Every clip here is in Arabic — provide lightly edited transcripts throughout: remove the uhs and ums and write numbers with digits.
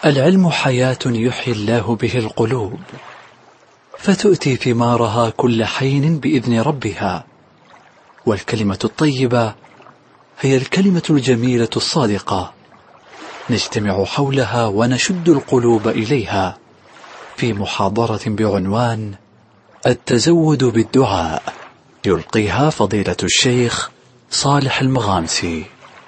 العلم حياة يحيي الله به القلوب، فتؤتي ثمارها كل حين بإذن ربها. والكلمة الطيبة هي الكلمة الجميلة الصادقة، نجتمع حولها ونشد القلوب إليها في محاضرة بعنوان التزود بالدعاء، يلقيها فضيلة الشيخ صالح المغامسي.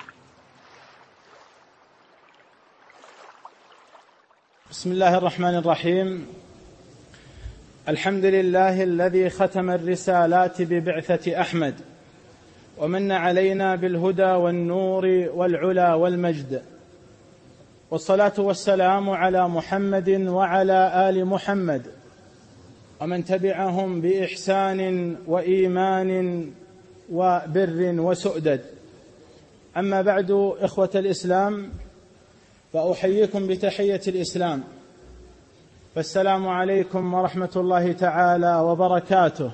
بسم الله الرحمن الرحيم. الحمد لله الذي ختم الرسالات ببعثة أحمد، ومن علينا بالهدى والنور والعلا والمجد، والصلاة والسلام على محمد وعلى آل محمد ومن تبعهم بإحسان وإيمان وبر وسؤدد. أما بعد، إخوة الإسلام، فأحييكم بتحية الإسلام، فالسلام عليكم ورحمة الله تعالى وبركاته،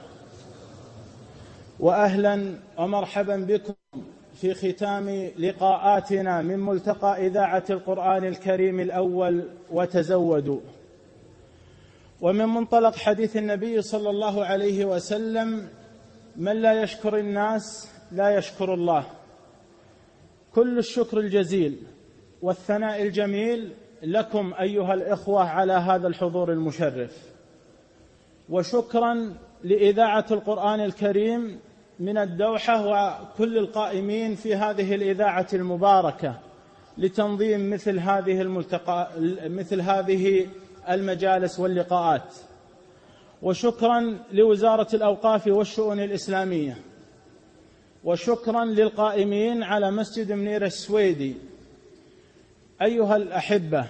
وأهلا ومرحبا بكم في ختام لقاءاتنا من ملتقى إذاعة القرآن الكريم الأول وتزودوا. ومن منطلق حديث النبي صلى الله عليه وسلم: من لا يشكر الناس لا يشكر الله. كل الشكر الجزيل والثناء الجميل لكم أيها الإخوة على هذا الحضور المشرف، وشكرا لإذاعة القرآن الكريم من الدوحة وكل القائمين في هذه الإذاعة المباركة لتنظيم مثل هذه المجالس واللقاءات، وشكرا لوزارة الأوقاف والشؤون الإسلامية، وشكرا للقائمين على مسجد منير السويدي. أيها الأحبة،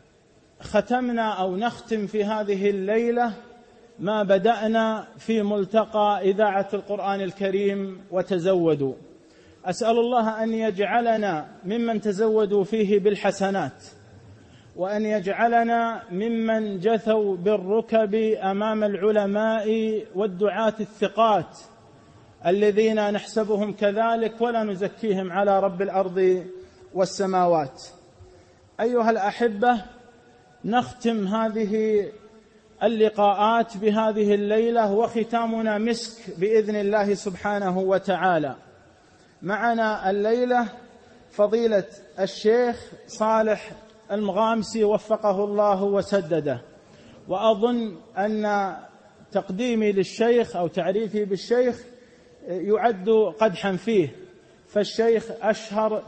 ختمنا أو نختم في هذه الليلة ما بدأنا في ملتقى إذاعة القرآن الكريم وتزودوا. أسأل الله أن يجعلنا ممن تزودوا فيه بالحسنات، وأن يجعلنا ممن جثوا بالركب أمام العلماء والدعاة الثقات الذين نحسبهم كذلك ولا نزكيهم على رب الأرض والسماوات. أيها الأحبة، نختم هذه اللقاءات بهذه الليلة وختامنا مسك بإذن الله سبحانه وتعالى. معنا الليلة فضيلة الشيخ صالح المغامسي وفقه الله وسدده، وأظن أن تقديمي للشيخ أو تعريفي بالشيخ يعد قدحا فيه، فالشيخ أشهر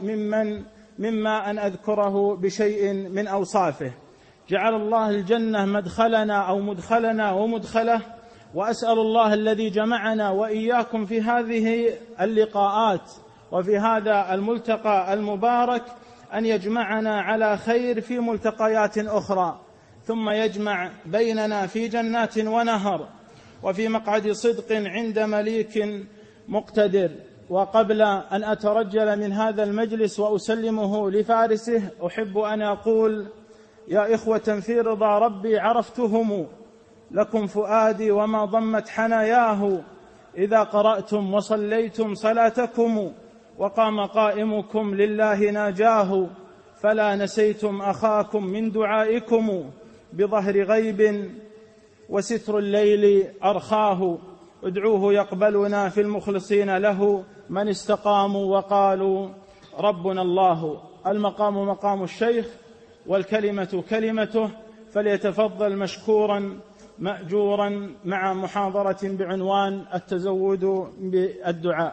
مما أن أذكره بشيء من أوصافه. جعل الله الجنة مدخلنا أو مدخلنا ومدخله، وأسأل الله الذي جمعنا وإياكم في هذه اللقاءات وفي هذا الملتقى المبارك أن يجمعنا على خير في ملتقيات أخرى، ثم يجمع بيننا في جنات ونهر وفي مقعد صدق عند مليك مقتدر. وقبل أن أترجل من هذا المجلس وأسلمه لفارسه، أحب أن أقول: يا إخوة في رضا ربي عرفتهم، لكم فؤادي وما ضمت حناياه، إذا قرأتم وصليتم صلاتكم وقام قائمكم لله ناجاه، فلا نسيتم أخاكم من دعائكم، بظهر غيب وستر الليل أرخاه، ادعوه يقبلنا في المخلصين له، من استقاموا وقالوا ربنا الله. المقام مقام الشيخ والكلمة كلمته، فليتفضل مشكورا مأجورا مع محاضرة بعنوان التزود بالدعاء.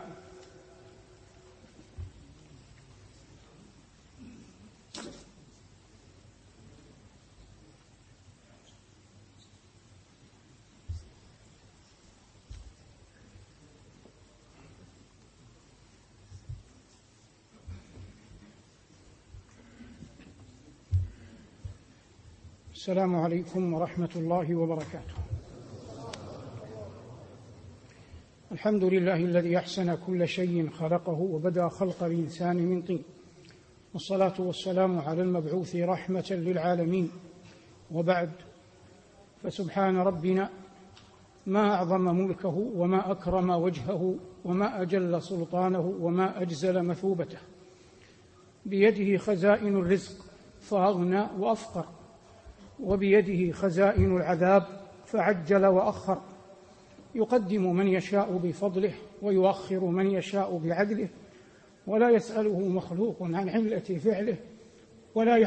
السلام عليكم ورحمة الله وبركاته. الحمد لله الذي أحسن كل شيء خلقه وبدأ خلق الإنسان من طين، والصلاة والسلام على المبعوث رحمة للعالمين. وبعد، فسبحان ربنا ما أعظم ملكه وما أكرم وجهه وما أجل سلطانه وما أجزل مثوبته. بيده خزائن الرزق فأغنى وأفقر، وبيده خزائن العذاب فعجل وأخر، يقدم من يشاء بفضله ويؤخر من يشاء بعدله، ولا يسأله مخلوق عن علة فعله، ولا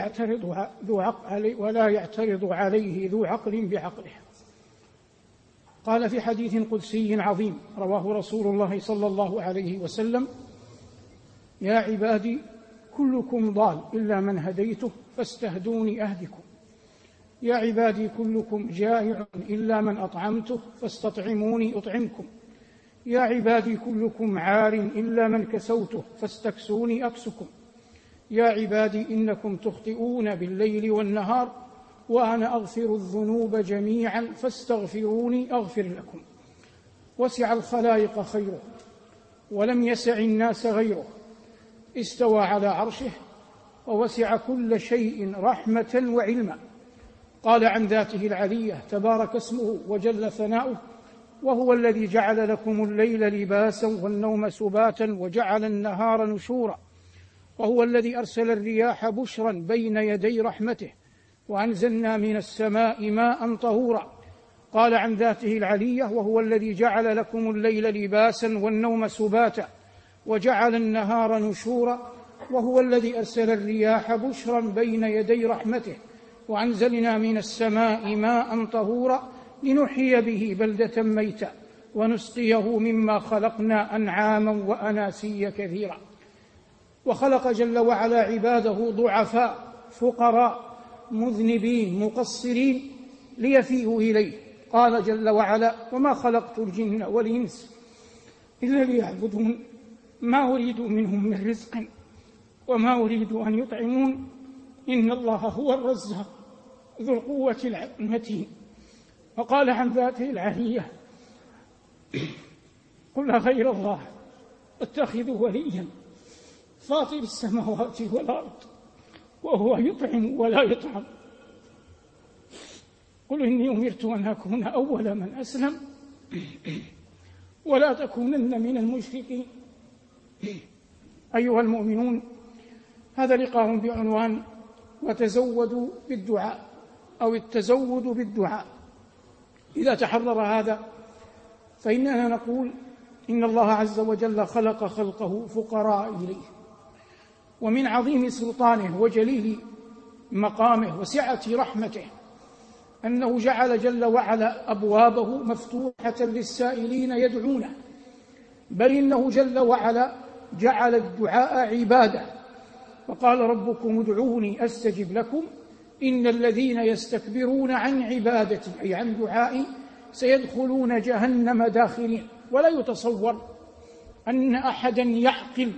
يعترض عليه ذو عقل بعقله. قال في حديث قدسي عظيم رواه رسول الله صلى الله عليه وسلم: يا عبادي كلكم ضال إلا من هديته فاستهدوني أهدكم. يا عبادي كلكم جائع إلا من أطعمته فاستطعموني أطعمكم. يا عبادي كلكم عار إلا من كسوته فاستكسوني أكسكم. يا عبادي إنكم تخطئون بالليل والنهار وأنا أغفر الذنوب جميعا فاستغفروني أغفر لكم. وسع الخلائق خيره ولم يسع الناس غيره، استوى على عرشه ووسع كل شيء رحمة وعلما. قال عن ذاته العلية تبارك اسمه وجل ثناؤه: وهو الذي جعل لكم الليل لباسا والنوم سباتا وجعل النهار نشورا، وهو الذي أرسل الرياح بشرا بين يدي رحمته وأنزلنا من السماء ماء طهورا. قال عن ذاته العلية: وهو الذي جعل لكم الليل لباسا والنوم سباتا وجعل النهار نشورا، وهو الذي أرسل الرياح بشرا بين يدي رحمته وأنزلنا من السماء ماء طهورا لنحيي به بلدة ميتا ونسقيه مما خلقنا أنعاما وأناسيا كثيرا. وخلق جل وعلا عباده ضعفاء فقراء مذنبين مقصرين ليفيئوا إليه. قال جل وعلا: وما خلقت الجن والإنس إلا ليعبدون ما أريد منهم من رزق وما أريد أن يطعمون إن الله هو الرزاق ذو القوة المتين. وقال عن ذاته العلية: قل غير الله اتخذ وليا فاطر السماوات والأرض وهو يطعم ولا يطعم. قل إني أمرت أن أكون أول من أسلم ولا تكونن من المشركين. أيها المؤمنون، هذا لقاء بعنوان وتزودوا بالدعاء أو التزود بالدعاء. إذا تحرر هذا فإننا نقول إن الله عز وجل خلق خلقه فقراء إليه، ومن عظيم سلطانه وجليل مقامه وسعة رحمته أنه جعل جل وعلا أبوابه مفتوحة للسائلين يدعونه، بل إنه جل وعلا جعل الدعاء عبادة، وقال: ربكم ادعوني أستجب لكم إن الذين يستكبرون عن عبادتي أي عن دعائي سيدخلون جهنم داخرين. ولا يتصور أن أحدا يعقل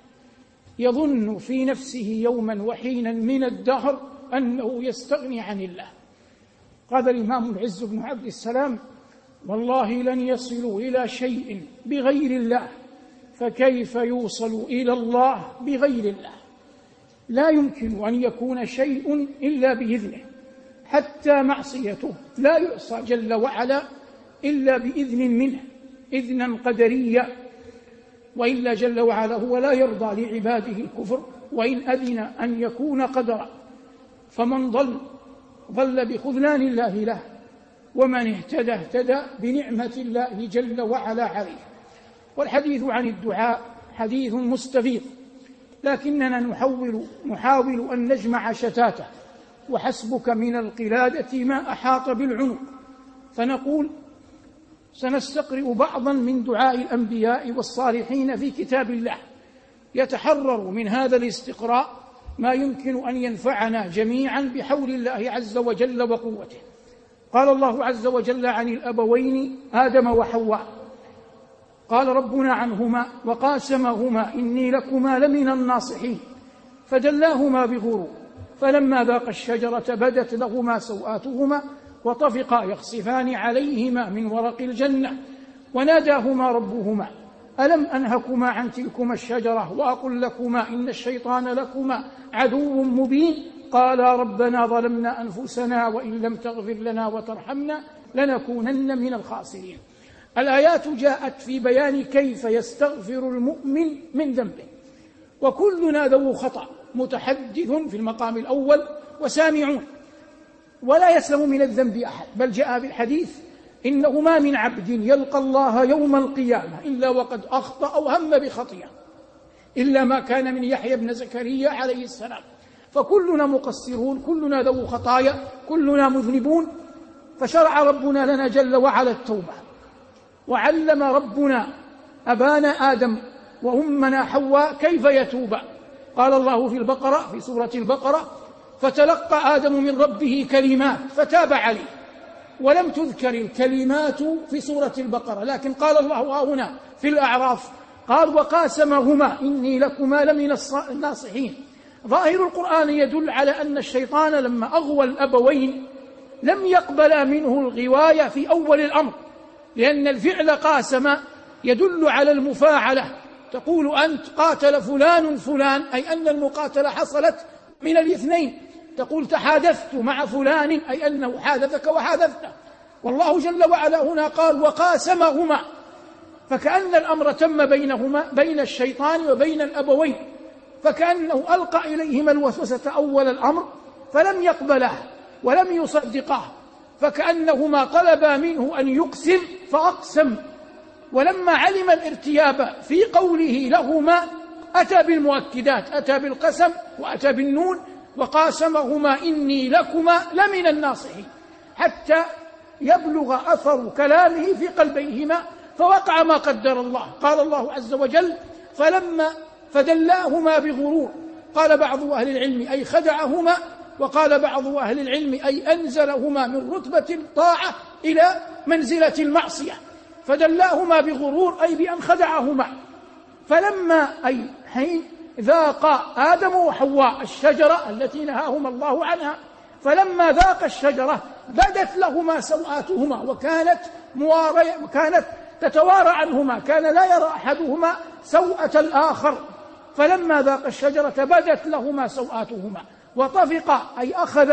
يظن في نفسه يوما وحينا من الدهر أنه يستغني عن الله. قال الإمام العز بن عبد السلام: والله لن يصلوا إلى شيء بغير الله فكيف يوصل إلى الله بغير الله؟ لا يمكن أن يكون شيء إلا بإذنه، حتى معصيته لا يعصى جل وعلا إلا بإذن منه، إذنا قدريا، وإلا جل وعلا هو لا يرضى لعباده الكفر وإن أذن أن يكون قدرا. فمن ضل بخذلان الله له، ومن اهتدى بنعمة الله جل وعلا عليه. والحديث عن الدعاء حديث مستفيض، لكننا نحاول أن نجمع شتاته، وحسبك من القلادة ما أحاط بالعنق. فنقول سنستقرئ بعضا من دعاء الأنبياء والصالحين في كتاب الله، يتحرر من هذا الاستقراء ما يمكن أن ينفعنا جميعا بحول الله عز وجل وقوته. قال الله عز وجل عن الأبوين آدم وحواء: قال ربنا عنهما وقاسمهما إني لكما لمن الناصحين فدلاهما بغرور فلما ذاقا الشجرة بدت لهما سوآتهما وطفقا يخصفان عليهما من ورق الجنة وناداهما ربهما ألم أنهكما عن تلكما الشجرة وأقل لكما إن الشيطان لكما عدو مبين قالا ربنا ظلمنا أنفسنا وإن لم تغفر لنا وترحمنا لنكونن من الخاسرين. الآيات جاءت في بيان كيف يستغفر المؤمن من ذنبه، وكلنا ذو خطأ، متحدث في المقام الأول وسامعون، ولا يسلم من الذنب أحد، بل جاء بالحديث إنه ما من عبد يلقى الله يوم القيامة إلا وقد أخطأ أو هم بخطيئة، إلا ما كان من يحيى بن زكريا عليه السلام. فكلنا مقصرون، كلنا ذو خطايا، كلنا مذنبون. فشرع ربنا لنا جل وعلا التوبة، وعلم ربنا أبانا آدم وأمنا حواء كيف يتوب. قال الله في البقرة، في سورة البقرة: فتلقى آدم من ربه كلمات فتاب عليه. ولم تذكر الكلمات في سورة البقرة، لكن قال الله هنا في الأعراف، قال: وقاسمهما إني لكما لمن الناصحين. ظاهر القرآن يدل على أن الشيطان لما أغوى الأبوين لم يقبل منه الغواية في أول الأمر، لأن الفعل قاسم يدل على المفاعلة. تقول أنت قاتل فلان فلان، أي أن المقاتلة حصلت من الاثنين. تقول تحادثت مع فلان، أي أنه حادثك وحادثته. والله جل وعلا هنا قال: وقاسمهما، فكأن الأمر تم بينهما، بين الشيطان وبين الأبوين، فكأنه ألقى إليهما الوسوسة أول الأمر فلم يقبله ولم يصدقه، فكأنهما طلبا منه أن يقسم فأقسم. ولما علم الارتياب في قوله لهما أتى بالمؤكدات، أتى بالقسم وأتى بالنون: وقاسمهما إني لكما لمن الناصحين، حتى يبلغ أثر كلامه في قلبيهما، فوقع ما قدر الله. قال الله عز وجل: فلما فدلاهما بغرور. قال بعض أهل العلم أي خدعهما، وقال بعض أهل العلم أي أنزلهما من رتبة الطاعة إلى منزلة المعصية. فدلاهما بغرور أي بأن خدعهما. فلما أي حين ذاق آدم وحواء الشجرة التي نهاهما الله عنها، فلما ذاق الشجرة بدت لهما سوآتهما، وكانت تتوارى عنهما، كان لا يرى أحدهما سوءة الآخر. فلما ذاق الشجرة بدت لهما سوآتهما وطفقا، أي أخذ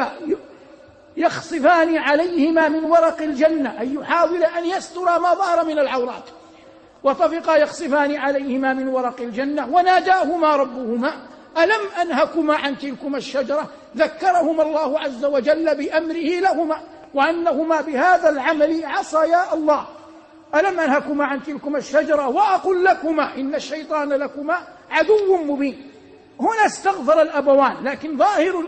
يخصفان عليهما من ورق الجنة، أي يحاول أن يستر ما ظهر من العورات. وطفقا يخصفان عليهما من ورق الجنة وناداهما ربهما ألم أنهكما عن تلكما الشجرة. ذكرهما الله عز وجل بأمره لهما، وأنهما بهذا العمل عصيا الله. ألم أنهكما عن تلكما الشجرة وأقل لكما إن الشيطان لكما عدو مبين. هنا استغفر الأبوان، لكن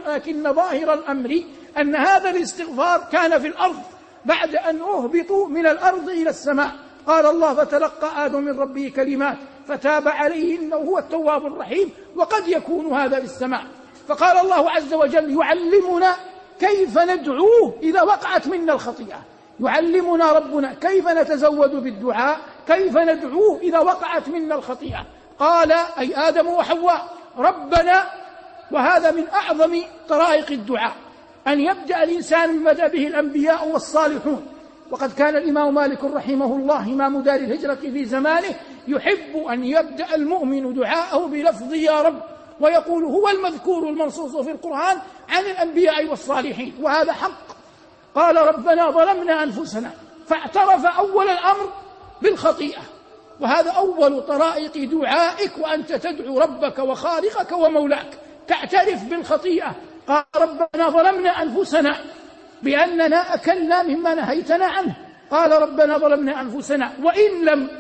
ظاهر الأمر أن هذا الاستغفار كان في الأرض بعد أن أهبطوا من الأرض إلى السماء. قال الله: فتلقى آدم من ربه كلمات فتاب عليه إنه هو التواب الرحيم. وقد يكون هذا في السماء. فقال الله عز وجل: يعلمنا كيف ندعوه إذا وقعت منا الخطيئة. يعلمنا ربنا كيف نتزود بالدعاء، كيف ندعوه إذا وقعت منا الخطيئة. قال أي آدم وحواء: ربنا. وهذا من أعظم طرائق الدعاء، أن يبدأ الإنسان من بدأ به الأنبياء والصالحون. وقد كان الإمام مالك رحمه الله إمام دار الهجرة في زمانه يحب أن يبدأ المؤمن دعاءه بلفظ يا رب، ويقول هو المذكور المنصوص في القرآن عن الأنبياء والصالحين، وهذا حق. قال: ربنا ظلمنا أنفسنا، فاعترف أول الأمر بالخطيئة، وهذا أول طرائق دعائك، وأنت تدعو ربك وخالقك ومولاك تعترف بالخطيئة. قال: ربنا ظلمنا أنفسنا بأننا أكلنا مما نهيتنا عنه. قال: ربنا ظلمنا أنفسنا وإن لم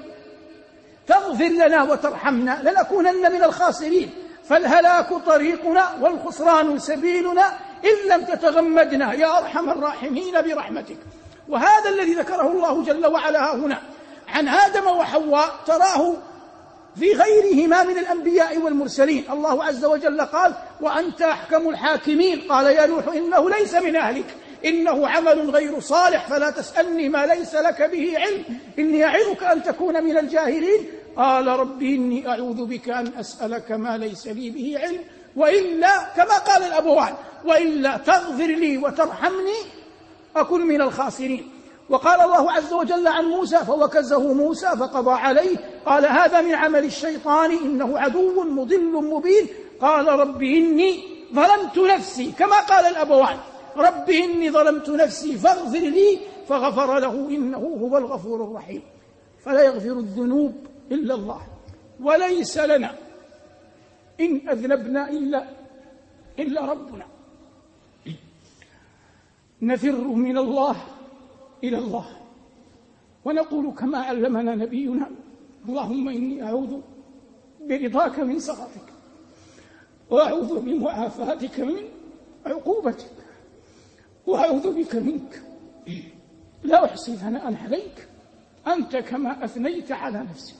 تغفر لنا وترحمنا لنكونن من الخاسرين، فالهلاك طريقنا والخسران سبيلنا إن لم تتغمدنا يا أرحم الراحمين برحمتك. وهذا الذي ذكره الله جل وعلا هنا عن آدم وحواء تراه في غيرهما من الأنبياء والمرسلين. الله عز وجل قال: وأنت أحكم الحاكمين. قال: يا نوح إنه ليس من أهلك، إنه عمل غير صالح، فلا تسألني ما ليس لك به علم، إني أعظك أن تكون من الجاهلين. قال: ربي إني أعوذ بك أن أسألك ما ليس لي به علم، وإلا كما قال الأبوان: وإلا تغفر لي وترحمني أكن من الخاسرين. وقال الله عز وجل عن موسى: فوكزه موسى فقضى عليه. قال: هذا من عمل الشيطان إنه عدو مضل مبين. قال: ربي إني ظلمت نفسي، كما قال الأبوان: ربي إني ظلمت نفسي فاغفر لي، فغفر له إنه هو الغفور الرحيم. فلا يغفر الذنوب إلا الله، وليس لنا إن أذنبنا إلا ربنا. نفر من الله إلى الله ونقول كما علمنا نبينا: اللهم إني أعوذ برضاك من سخطك وأعوذ بمعافاتك من عقوبتك وأعوذ بك منك، لا أحصي ثناء عليك أنت كما أثنيت على نفسك.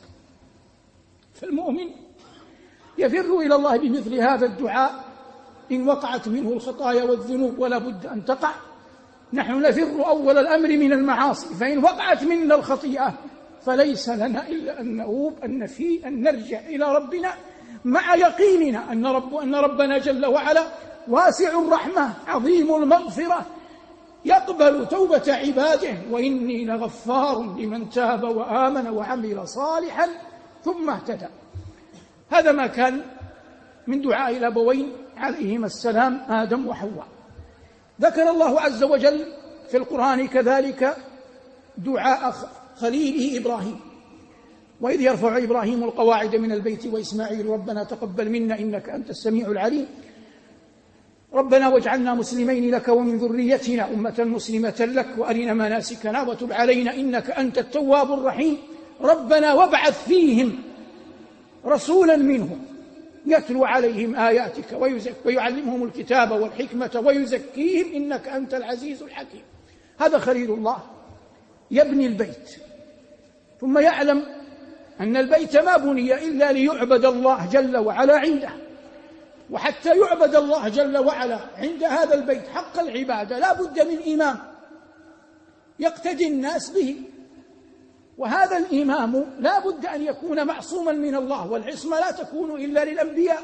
فالمؤمن يفر إلى الله بمثل هذا الدعاء إن وقعت منه الخطايا والذنوب، ولا بد أن تقع. نحن نفر أول الأمر من المعاصي، فإن وقعت منا الخطيئة فليس لنا إلا أن نؤوب، أن نرجع إلى ربنا مع يقيننا أن ربنا جل وعلا واسع الرحمة عظيم المغفرة يقبل توبة عباده، وإني لغفار لمن تاب وآمن وعمل صالحا ثم اهتدى. هذا ما كان من دعاء الأبوين عليهما السلام آدم وحواء. ذكر الله عز وجل في القرآن كذلك دعاء خليله إبراهيم: وإذ يرفع إبراهيم القواعد من البيت وإسماعيل ربنا تقبل منا إنك أنت السميع العليم ربنا واجعلنا مسلمين لك ومن ذريتنا أمة مسلمة لك وأرنا مناسكنا وتب علينا إنك أنت التواب الرحيم ربنا وابعث فيهم رسولا منهم يتلو عليهم آياتك ويعلمهم الكتاب والحكمة ويزكيهم إنك أنت العزيز الحكيم. هذا خليل الله يبني البيت، ثم يعلم أن البيت ما بني إلا ليعبد الله جل وعلا عنده، وحتى يعبد الله جل وعلا عند هذا البيت حق العبادة لا بد من إمام يقتدي الناس به، وهذا الإمام لا بد أن يكون معصوما من الله، والعصمة لا تكون إلا للأنبياء،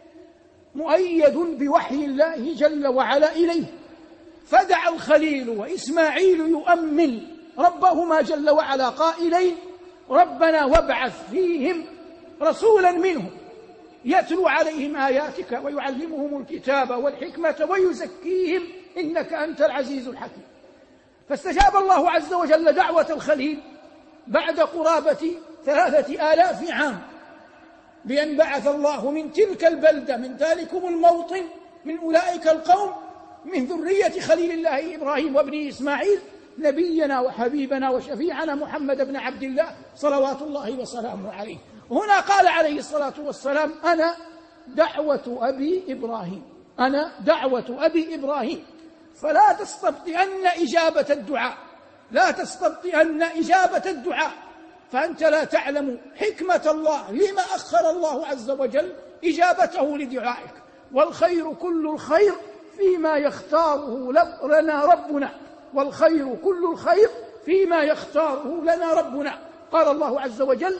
مؤيد بوحي الله جل وعلا إليه. فدعا الخليل وإسماعيل يؤمن ربهما جل وعلا قائلين ربنا وابعث فيهم رسولا منهم يتلو عليهم آياتك ويعلمهم الكتاب والحكمة ويزكيهم إنك أنت العزيز الحكيم. فاستجاب الله عز وجل دعوة الخليل بعد قرابة 3000 عام بأن بعث الله من تلك البلدة، من ذلكم الموطن، من أولئك القوم، من ذرية خليل الله إبراهيم وابنه إسماعيل نبينا وحبيبنا وشفيعنا محمد بن عبد الله صلوات الله وسلامه عليه. هنا قال عليه الصلاة والسلام أنا دعوة أبي إبراهيم، أنا دعوة أبي إبراهيم. فلا تستبطئن إجابة الدعاء، لا تستبطئن إجابة الدعاء، فأنت لا تعلم حكمة الله لما أخر الله عز وجل إجابته لدعائك، والخير كل الخير فيما يختاره لنا ربنا، والخير كل الخير فيما يختاره لنا ربنا. قال الله عز وجل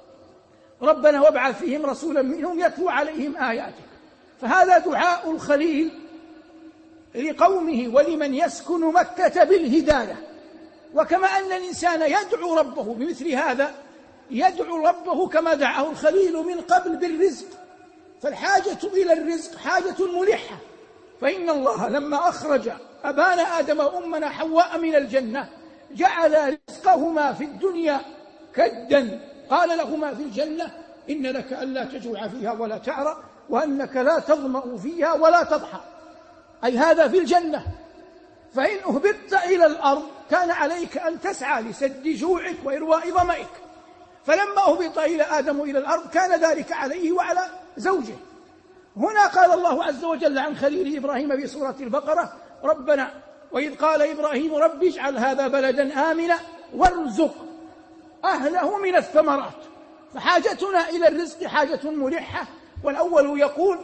ربنا وابعث فيهم رسولا منهم يتلو عليهم آياتك. فهذا دعاء الخليل لقومه ولمن يسكن مكة بالهداية. وكما أن الإنسان يدعو ربه بمثل هذا، يدعو ربه كما دعاه الخليل من قبل بالرزق، فالحاجة إلى الرزق حاجة ملحة. فإن الله لما أخرج أبانا آدم وأمنا حواء من الجنة جعل رزقهما في الدنيا كدا، قال لهما في الجنة إن لك ألا تجوع فيها ولا تعرى وأنك لا تظمأ فيها ولا تضحى، أي هذا في الجنة. فإن أهبطت إلى الأرض كان عليك أن تسعى لسد جوعك وإرواء ظمئك، فلما أهبط إلى آدم إلى الأرض كان ذلك عليه وعلى زوجه. هنا قال الله عز وجل عن خليل إبراهيم في سورة البقرة ربنا وإذ قال إبراهيم رب اجعل هذا بلدا آمنا وارزق أهله من الثمرات. فحاجتنا إلى الرزق حاجة ملحة. والأول يقول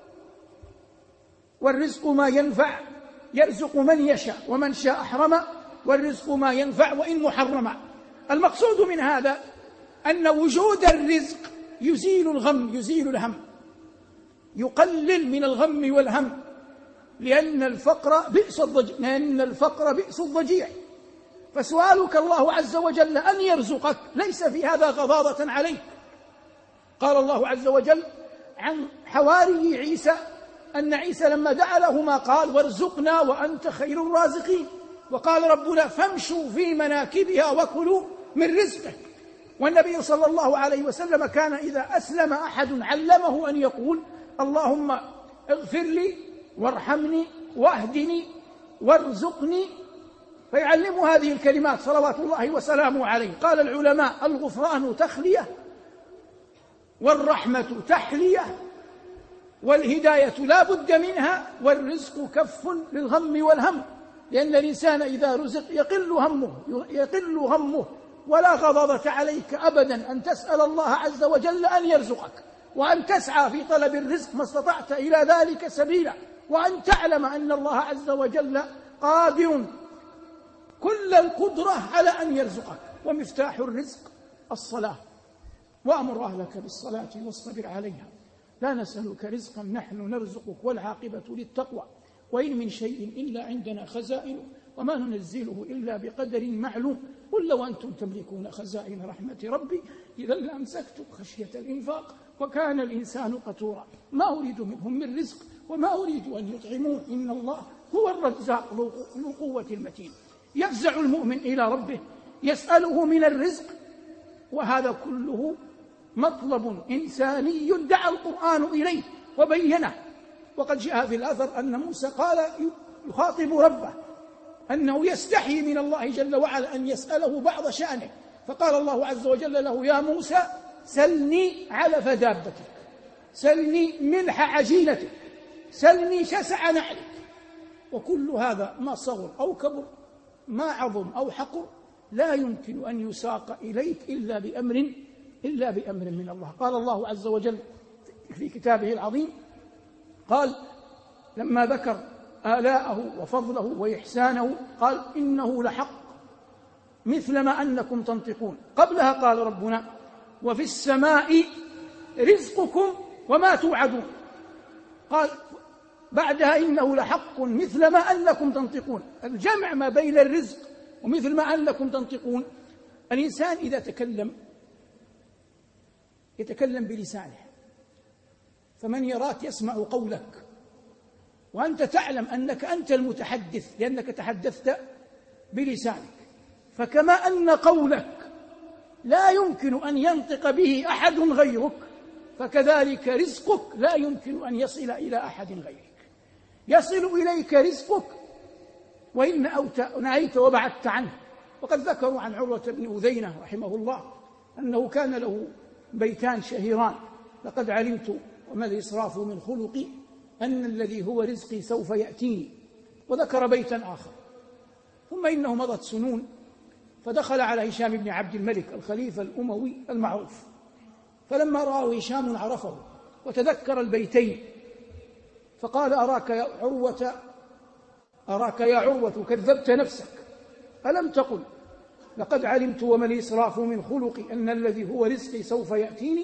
والرزق ما ينفع يرزق من يشاء ومن شاء حرم والرزق ما ينفع وإن محرم. المقصود من هذا أن وجود الرزق يزيل الغم، يزيل الهم، يقلل من الغم والهم، لأن الفقر بئس الضجيع. فسؤالك الله عز وجل أن يرزقك ليس في هذا غضاضة عليك. قال الله عز وجل عن حواري عيسى أن عيسى لما دعا لهما قال وارزقنا وأنت خير الرازقين، وقال ربنا فامشوا في مناكبها وكلوا من رزقه. والنبي صلى الله عليه وسلم كان إذا أسلم أحد علمه أن يقول اللهم اغفر لي وارحمني واهدني وارزقني، فيعلم هذه الكلمات صلوات الله وسلامه عليه. قال العلماء: الغفران تخلية، والرحمة تحلية، والهداية لا بد منها، والرزق كف للغم والهم، لأن الإنسان إذا رزق يقل همه ولا غضاضة عليك أبدا أن تسأل الله عز وجل أن يرزقك، وأن تسعى في طلب الرزق ما استطعت إلى ذلك سبيلا، وأن تعلم أن الله عز وجل قادر كل القدرة على أن يرزقك. ومفتاح الرزق الصلاة: وأمر أهلك بالصلاة واصطبر عليها لا نسألك رزقا نحن نرزقك والعاقبة للتقوى وإن من شيء إلا عندنا خزائنه وما ننزله إلا بقدر معلوم قل لو أنتم تملكون خزائن رحمة ربي إذا لأمسكتم خشية الإنفاق وكان الإنسان قتورا ما أريد منهم من رزق وما أريد أن يطعمون إن الله هو الرزاق ذو قوة المتين. يفزع المؤمن إلى ربه يسأله من الرزق، وهذا كله مطلب إنساني دعا القرآن إليه وبينه. وقد جاء في الأثر أن موسى قال يخاطب ربه أنه يستحي من الله جل وعلا أن يسأله بعض شأنه، فقال الله عز وجل له: يا موسى سلني علف دابتك، سلني ملح عجينتك، سلني شسع نعلك. وكل هذا ما صغر أو كبر، ما عظم أو حقر، لا يمكن أن يساق إليك إلا بأمر من الله. قال الله عز وجل في كتابه العظيم، قال لما ذكر آلاءه وفضله وإحسانه قال: إنه لحق مثل ما أنكم تنطقون. قبلها قال ربنا: وفي السماء رزقكم وما توعدون. قال بعدها: إنه لحق مثل ما أنكم تنطقون. الجمع ما بين الرزق ومثل ما أنكم تنطقون. الإنسان إذا يتكلم بلسانه، فمن يراك يسمع قولك، وأنت تعلم أنك أنت المتحدث لأنك تحدثت بلسانك، فكما أن قولك لا يمكن أن ينطق به أحد غيرك، فكذلك رزقك لا يمكن أن يصل إلى أحد غيرك. يصل إليك رزقك وإن نهيت وبعدت عنه. وقد ذكروا عن عروة بن أذينة رحمه الله أنه كان له بيتان شهيران: لقد علمت وما الإسراف من خلقي أن الذي هو رزقي سوف يأتيني. وذكر بيتا آخر. ثم إنه مضت سنون، فدخل على هشام بن عبد الملك الخليفة الأموي المعروف، فلما رآه هشام عرفه وتذكر البيتين فقال: أراك يا عروة كذبت نفسك، ألم تقل لقد علمت وما الإسراف من خلقي أن الذي هو رزقي سوف يأتيني،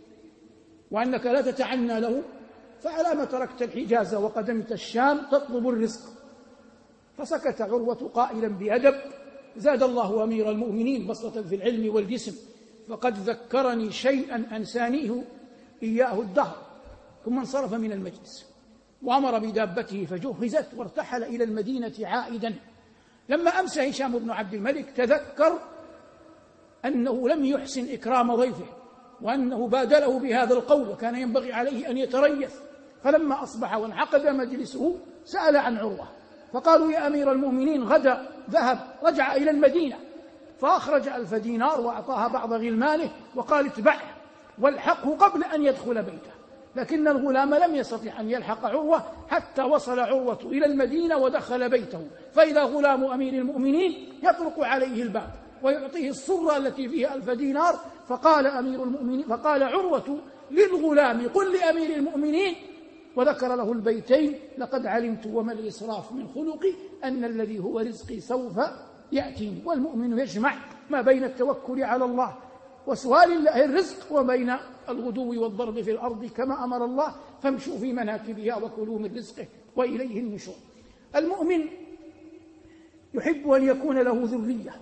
وأنك لا تتعنى له، فعلى ما تركت الحجاز وقدمت الشام تطلب الرزق؟ فسكت عروة قائلا بأدب: زاد الله أمير المؤمنين بسطة في العلم والجسم، فقد ذكرني شيئا أنسانيه إياه الدهر. ثم انصرف من المجلس وأمر بدابته فجهزت وارتحل إلى المدينة عائدا. لما أمسى هشام بن عبد الملك تذكر أنه لم يحسن إكرام ضيفه، وأنه بادله بهذا القول، وكان ينبغي عليه أن يتريث. فلما أصبح وانعقد مجلسه سأل عن عروة، فقالوا: يا أمير المؤمنين غدا رجع إلى المدينة، فأخرج 1000 دينار وأعطاها بعض غلمانه وقال: اتبعه والحقه قبل أن يدخل بيته. لكن الغلام لم يستطع أن يلحق عروة حتى وصل عروة إلى المدينة ودخل بيته، فإذا غلام أمير المؤمنين يطرق عليه الباب ويعطيه الصرة التي فيها 1000 دينار. فقال عروة للغلام: قل لأمير المؤمنين، وذكر له البيتين: لقد علمت وما الإسراف من خلقي أن الذي هو رزقي سوف يأتيني. والمؤمن يجمع ما بين التوكل على الله وسؤال الله الرزق وبين الغدو والضرب في الأرض كما أمر الله: فامشوا في مناكبها وكلوا من رزقه وإليه النشور. المؤمن يحب أن يكون له ذرية،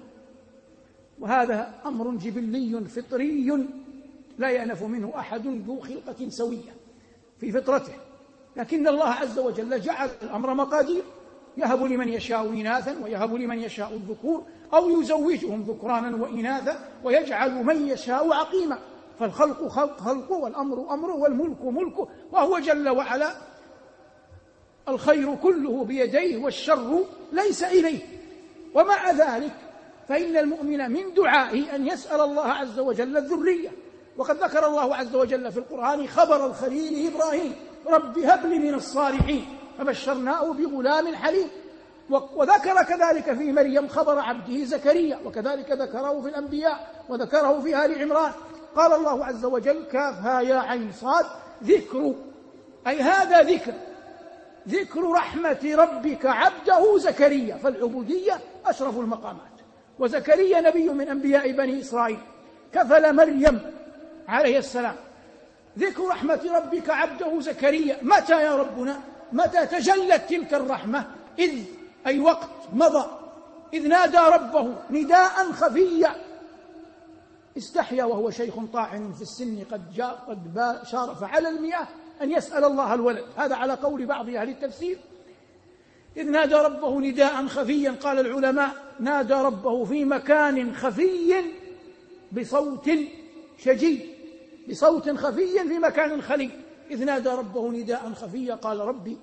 وهذا أمر جبلي فطري لا يأنف منه أحد ذو خلقة سوية في فطرته، لكن الله عز وجل جعل الأمر مقادير: يهب لمن يشاء إناثا ويهب لمن يشاء الذكور أو يزوجهم ذكرانا وإناثا ويجعل من يشاء عقيما. فالخلق خلقه والأمر أمره والملك ملكه، وهو جل وعلا الخير كله بيديه والشر ليس إليه. ومع ذلك فإن المؤمن من دعائه أن يسأل الله عز وجل الذرية. وقد ذكر الله عز وجل في القرآن خبر الخليل إبراهيم: رب هب لي من الصالحين، فبشرناه بغلام حليم. وذكر كذلك في مريم خبر عبده زكريا، وكذلك ذكره في الأنبياء وذكره في آل عمران. قال الله عز وجل: كافها يا عين صاد ذكر، أي هذا ذكر رحمة ربك عبده زكريا، فالعبودية أشرف المقامات، وزكريا نبي من أنبياء بني إسرائيل كفل مريم عليه السلام. ذكر رحمة ربك عبده زكريا، متى يا ربنا؟ متى تجلت تلك الرحمة؟ إذ أي وقت مضى، إذ نادى ربه نداء خفيا، استحيا وهو شيخ طاعن في السن قد شارف على المياه أن يسأل الله الولد، هذا على قول بعض أهل التفسير. إذ نادى ربه نداء خفيا، قال العلماء: نادى ربه في مكان خفي بصوت شجي، بصوت خفي في مكان خلي. إذ نادى ربه نداء خفيا قال: ربي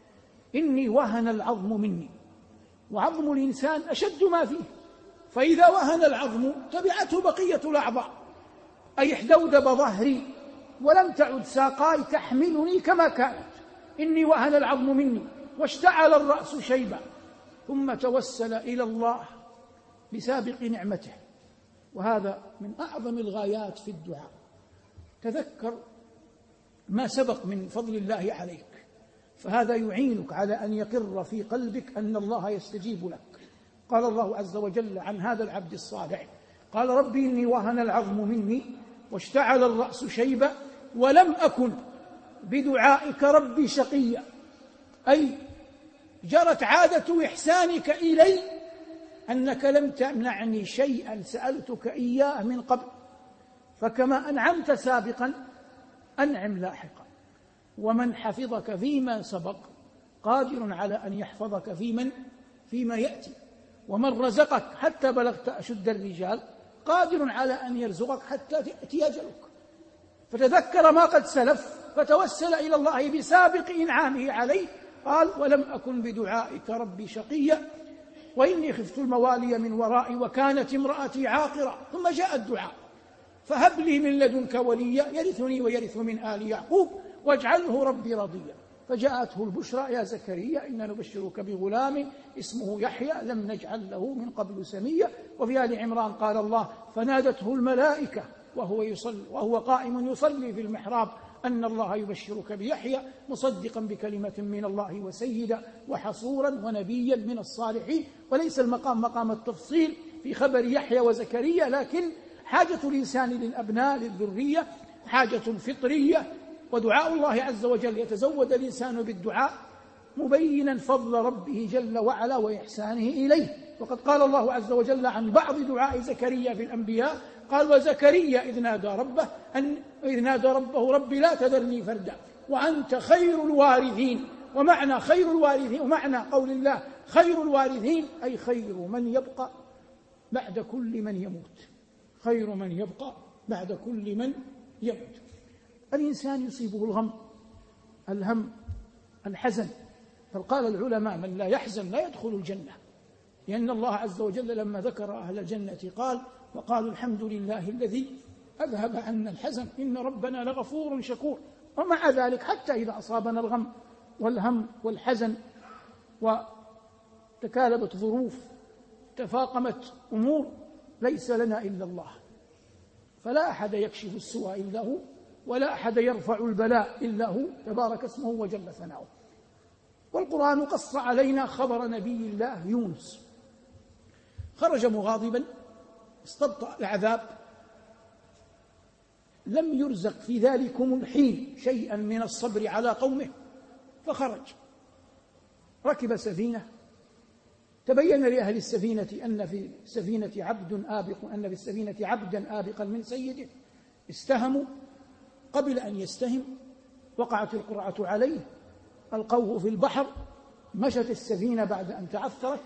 إني وهن العظم مني، وعظم الإنسان أشد ما فيه، فإذا وهن العظم تبعته بقية الأعضاء، أي احدودب ظهري ولم تعد ساقاي تحملني كما كانت. إني وهن العظم مني واشتعل الرأس شيبا. ثم توسل إلى الله بسابق نعمته، وهذا من أعظم الغايات في الدعاء. تذكر ما سبق من فضل الله عليك، فهذا يعينك على أن يقر في قلبك أن الله يستجيب لك. قال الله عز وجل عن هذا العبد الصالح: قال: ربي إني وهن العظم مني واشتعل الرأس شيبا ولم أكن بدعائك ربي شقيا، أي جرت عادة إحسانك إلي أنك لم تمنعني شيئا سألتك إياه من قبل، فكما أنعمت سابقا أنعم لاحقا. ومن حفظك فيما سبق قادر على أن يحفظك فيما يأتي، ومن رزقك حتى بلغت أشد الرجال قادر على أن يرزقك حتى تأتي أجلك. فتذكر ما قد سلف، فتوسل إلى الله بسابق إنعامه عليه. قال: ولم أكن بدعائك ربي شقيا وإني خفت الموالي من ورائي وكانت امرأتي عاقرا. ثم جاء الدعاء: فهب لي من لدنك وليا يرثني ويرث من آل يعقوب واجعله ربي رضيا. فجاءته البشرى: يا زكريا إنا نبشرك بغلام اسمه يحيى لم نجعل له من قبل سميا. وفي آل عمران قال الله: فنادته الملائكة وهو قائم يصلي في المحراب أن الله يبشرك بيحيى مصدقا بكلمة من الله وسيدا وحصورا ونبيا من الصالحين. وليس المقام مقام التفصيل في خبر يحيى وزكريا، لكن حاجة الإنسان للأبناء للذرية حاجة فطرية، ودعاء الله عز وجل يتزود الإنسان بالدعاء مبينا فضل ربه جل وعلا وإحسانه إليه. وقد قال الله عز وجل عن بعض دعاء زكريا في الأنبياء: قال: وزكريا إذ نادى ربه ربي لا تذرني فردا وأنت خير الوارثين. ومعنى خير الوارثين، ومعنى قول الله خير الوارثين أي خير من يبقى بعد كل من يموت، خير من يبقى بعد كل من يموت. الإنسان يصيبه الهم الحزن، فقال العلماء: من لا يحزن لا يدخل الجنة، لأن الله عز وجل لما ذكر أهل الجنة قال: وقالوا الحمد لله الذي أذهب عنا الحزن إن ربنا لغفور شكور. ومع ذلك حتى إذا أصابنا الغم والهم والحزن وتكالبت ظروف تفاقمت أمور، ليس لنا إلا الله، فلا أحد يكشف السوء إلا هو، ولا أحد يرفع البلاء إلا هو تبارك اسمه وجل ثناؤه. والقرآن قص علينا خبر نبي الله يونس: خرج مغاضبا استبطأ العذاب، لم يرزق في ذلكم الحين شيئا من الصبر على قومه، فخرج ركب سفينة. تبين لأهل السفينة أن في السفينة عبدا آبقا من سيده، استهموا. قبل أن يستهم وقعت القرعة عليه، ألقوه في البحر، مشت السفينة بعد أن تعثرت،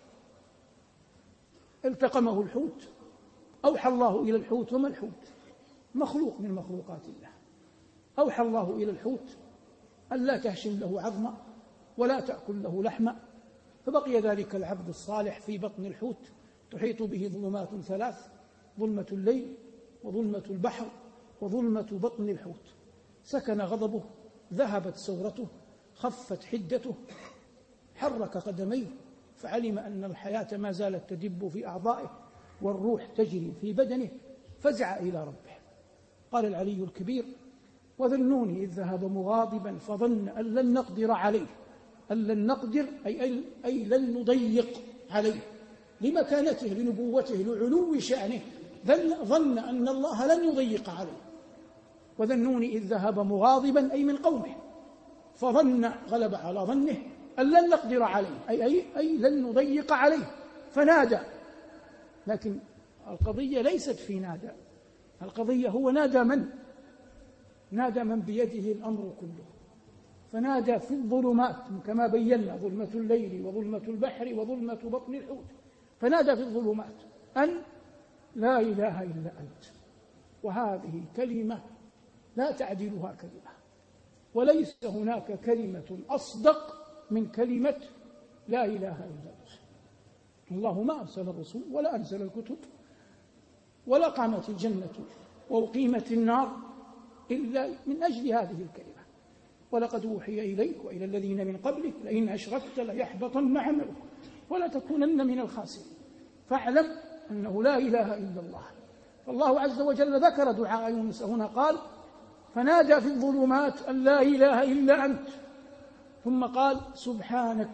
التقمه الحوت، أوحى الله إلى الحوت. وما الحوت؟ مخلوق من مخلوقات الله. أوحى الله إلى الحوت ألا تهشم له عظما ولا تأكل له لحما. فبقي ذلك العبد الصالح في بطن الحوت تحيط به ظلمات ثلاث: ظلمة الليل، وظلمة البحر، وظلمة بطن الحوت. سكن غضبه، ذهبت سورته، خفت حدته، حرك قدميه فعلم أن الحياة ما زالت تدب في أعضائه والروح تجري في بدنه، فزع إلى ربه. قال العلي الكبير: وذنوني إذ ذهب مغاضبا فظن أن لن نقدر عليه. أن لن نقدر أي لن نضيق عليه، لمكانته، لنبوته، لعلو شأنه، ظن أن الله لن يضيق عليه. وذنوني إذ ذهب مغاضبا أي من قومه، فظن، غلب على ظنه أن لن نقدر عليه أي لن نضيق عليه، فنادى. لكن القضية ليست في نادى، القضية هو نادى من بيده الأمر كله. فنادى في الظلمات كما بينا: ظلمة الليل وظلمة البحر وظلمة بطن الحوت. فنادى في الظلمات أن لا إله إلا أنت. وهذه كلمة لا تعدلها كلمة، وليس هناك كلمة أصدق من كلمة لا إله إلا الله. الله ما أرسل الرسول ولا أنزل الكتب ولا قامت الجنة وأقيمت النار إلا من أجل هذه الكلمة. ولقد أوحي إليك وإلى الذين من قبلك لئن أشركت ليحبطن عملك ولا تكونن من الخاسرين. فاعلم أنه لا إله إلا الله. فالله عز وجل ذكر دعاء يونس هنا، قال: فنادى في الظلمات أن لا إله إلا أنت، ثم قال: سبحانك.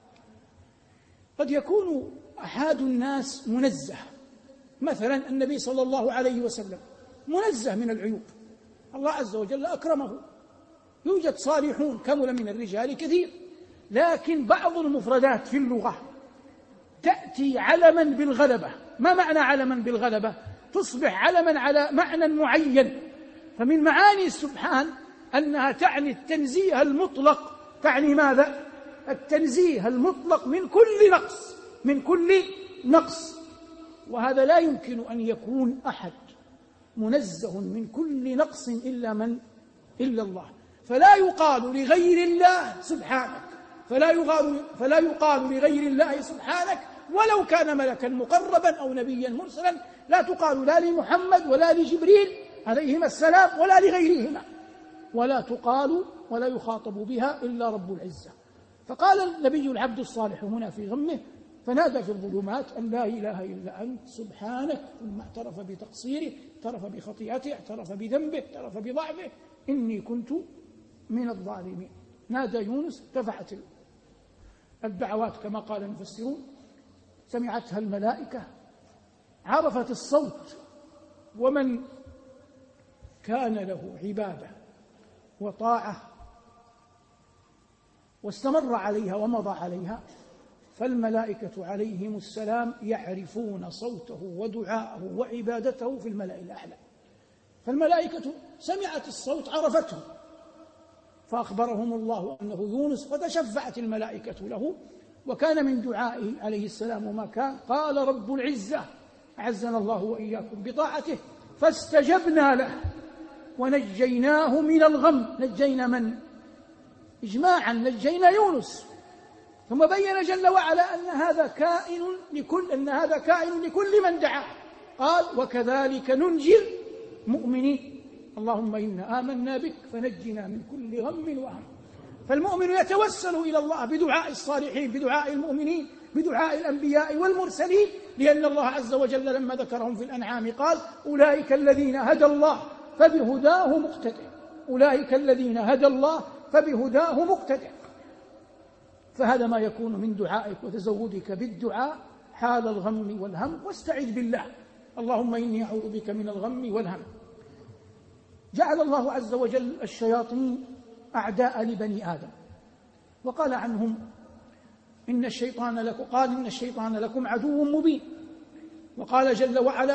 قد يكون أحد الناس منزه، مثلا النبي صلى الله عليه وسلم منزه من العيوب، الله عز وجل أكرمه، يوجد صالحون كمل من الرجال كثير، لكن بعض المفردات في اللغة تأتي علما بالغلبة. ما معنى علما بالغلبة؟ تصبح علما على معنى معين. فمن معاني السبحان أنها تعني التنزيه المطلق. تعني ماذا؟ التنزيه المطلق من كل نقص. وهذا لا يمكن أن يكون أحد منزه من كل نقص إلا الله. فلا يقال لغير الله سبحانك، فلا يقال لغير الله سبحانك ولو كان ملكا مقربا أو نبيا مرسلا. لا تقال لا لمحمد ولا لجبريل عليهما السلام ولا لغيرهما، ولا تقال ولا يخاطب بها إلا رب العزة. فقال النبي العبد الصالح هنا في غمه: فنادى في الظلمات أن لا إله إلا أنت سبحانك. ثم اعترف بتقصيره، اعترف بخطيئته، اعترف بذنبه، اعترف بضعفه: إني كنت من الظالمين. نادى يونس، ارتفعت الدعوات كما قال المفسرون، سمعتها الملائكة، عرفت الصوت. ومن كان له عبادة وطاعة واستمر عليها ومضى عليها فالملائكة عليهم السلام يعرفون صوته ودعاءه وعبادته في الملأ الأعلى. فالملائكة سمعت الصوت، عرفته، فأخبرهم الله أنه يونس، فتشفعت الملائكة له. وكان من دعائه عليه السلام وما كان: قال رب العزة أعزنا الله وإياكم بطاعته فاستجبنا له ونجيناه من الغم. نجينا من؟ إجماعا نجينا يونس. ثم بين جل وعلا أن هذا كائن لكل من دعا. قال: وكذلك ننجي المؤمنين، اللهم إنا آمنا بك فنجنا من كل غم وهم. فالمؤمن يتوسل إلى الله بدعاء الصالحين، بدعاء المؤمنين، بدعاء الأنبياء والمرسلين، لأن الله عز وجل لما ذكرهم في الأنعام قال: أولئك الذين هدى الله فبهداه مقتدى. أولئك الذين هدى الله فبهداه مقتدى. فهذا ما يكون من دعائك وتزودك بالدعاء حال الغم والهم. واستعذ بالله، اللهم إني أعوذ بك من الغم والهم. جعل الله عز وجل الشياطين أعداء لبني آدم، وقال عنهم: إن الشيطان لكم عدو مبين. وقال جل وعلا: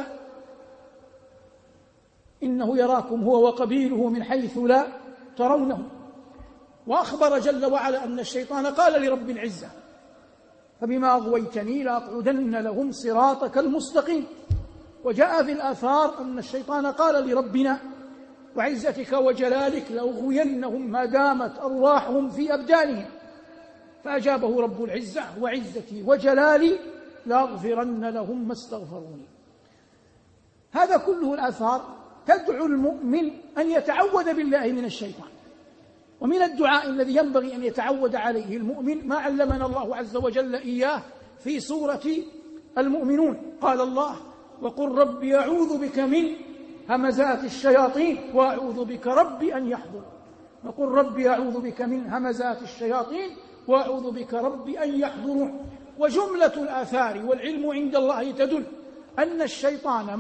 إنه يراكم هو وقبيله من حيث لا ترونهم. وأخبر جل وعلا أن الشيطان قال لرب العزة: فبما أغويتني لأقعدن لهم صراطك المستقيم. وجاء في الآثار أن الشيطان قال لربنا: وعزتك وجلالك لأغوينهم ما دامت أرواحهم في أبدانهم. فأجابه رب العزة: وعزتي وجلالي لأغفرن لهم ما استغفروني. هذا كله الآثار تدعو المؤمن أن يتعوذ بالله من الشيطان. ومن الدعاء الذي ينبغي أن يتعود عليه المؤمن ما علمنا الله عز وجل إياه في سورة المؤمنون. قال الله: وقل رب أعوذ بك من همزات الشياطين وأعوذ بك رب أن يحضرون. وقل رب أعوذ بك من همزات الشياطين وأعوذ بك رب أن يحضرون. وجملة الآثار والعلم عند الله تدل أن الشيطان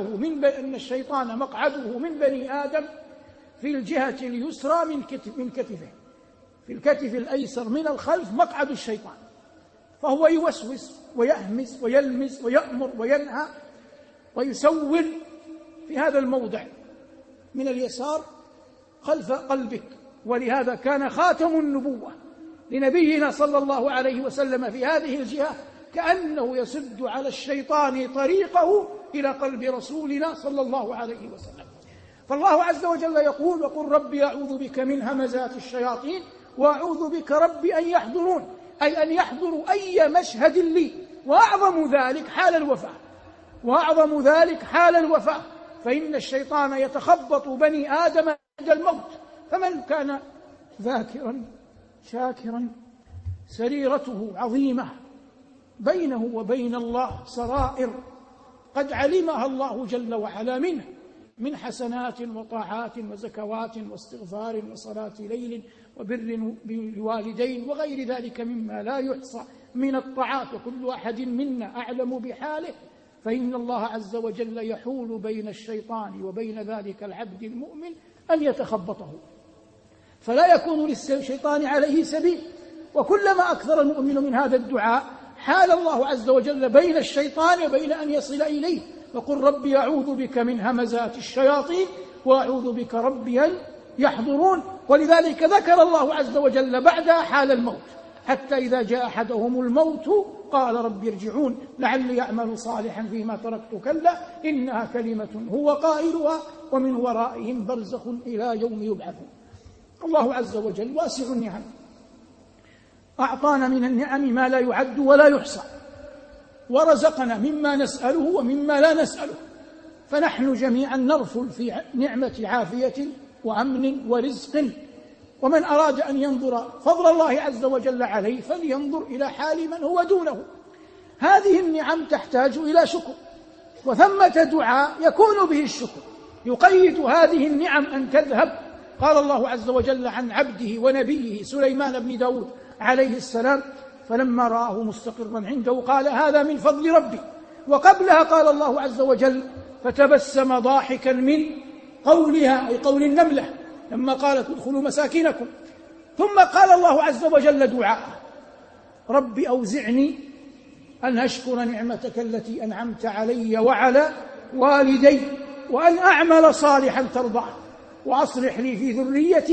مقعده من بني آدم في الجهة اليسرى من كتفه، في الكتف الأيسر من الخلف مقعد الشيطان، فهو يوسوس ويهمس ويلمس ويأمر وينهى ويسول في هذا الموضع من اليسار خلف قلبك. ولهذا كان خاتم النبوة لنبينا صلى الله عليه وسلم في هذه الجهة كأنه يسد على الشيطان طريقه إلى قلب رسولنا صلى الله عليه وسلم. فالله عز وجل يقول: وقل ربي أعوذ بك من همزات الشياطين وأعوذ بك ربي أن يحضرون، أي أن يحضروا أي مشهد لي، وأعظم ذلك حال الوفاة، فإن الشيطان يتخبط بني آدم عند الموت، فمن كان ذاكرا شاكرا سريرته عظيمة، بينه وبين الله سرائر قد علمها الله جل وعلا منه من حسنات وطاعات وزكوات واستغفار وصلاة ليل وبر بالوالدين وغير ذلك مما لا يحصى من الطاعات، وكل أحد منا أعلم بحاله، فإن الله عز وجل يحول بين الشيطان وبين ذلك العبد المؤمن أن يتخبطه، فلا يكون للشيطان عليه سبيل. وكلما أكثر المؤمن من هذا الدعاء حال الله عز وجل بين الشيطان وبين أن يصل إليه. وقل ربي أعوذ بك من همزات الشياطين وأعوذ بك ربي أن يحضرون. ولذلك ذكر الله عز وجل بعدها حال الموت: حتى إذا جاء أحدهم الموت قال رب ارجعون لعلي أعمل صالحا فيما تركت كلا إنها كلمة هو قائلها ومن ورائهم برزخ إلى يوم يبعثون. الله عز وجل واسع النعم، أعطانا من النعم ما لا يعد ولا يحصى، ورزقنا مما نسأله ومما لا نسأله، فنحن جميعا نرفل في نعمة عافية وأمن ورزق. ومن أراد أن ينظر فضل الله عز وجل عليه فلينظر إلى حال من هو دونه. هذه النعم تحتاج إلى شكر، وثمة دعاء يكون به الشكر يقيد هذه النعم أن تذهب. قال الله عز وجل عن عبده ونبيه سليمان بن داود عليه السلام: فلما رآه مستقرا عنده قال هذا من فضل ربي. وقبلها قال الله عز وجل: فتبسم ضاحكا من قولها، أي قول النملة لما قالت ادخلوا مساكنكم. ثم قال الله عز وجل دعاءه: رب أوزعني أن أشكر نعمتك التي أنعمت علي وعلى والدي وأن أعمل صالحا ترضاه وأصلح لي في ذريتي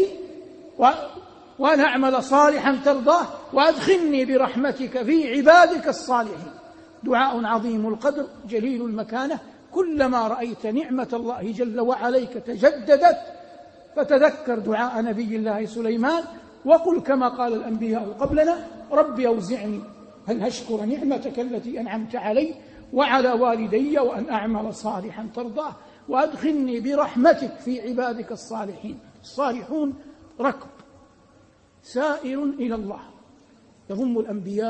وأن أعمل صالحا ترضاه وأدخلني برحمتك في عبادك الصالحين. دعاء عظيم القدر جليل المكانة. كلما رأيت نعمة الله جل وعليك تجددت فتذكر دعاء نبي الله سليمان، وقل كما قال الأنبياء قبلنا: رب أوزعني أن أشكر نعمتك التي أنعمت علي وعلى والدي وأن أعمل صالحا ترضاه وأدخلني برحمتك في عبادك الصالحين. الصالحون ركب سائر إلى الله يضم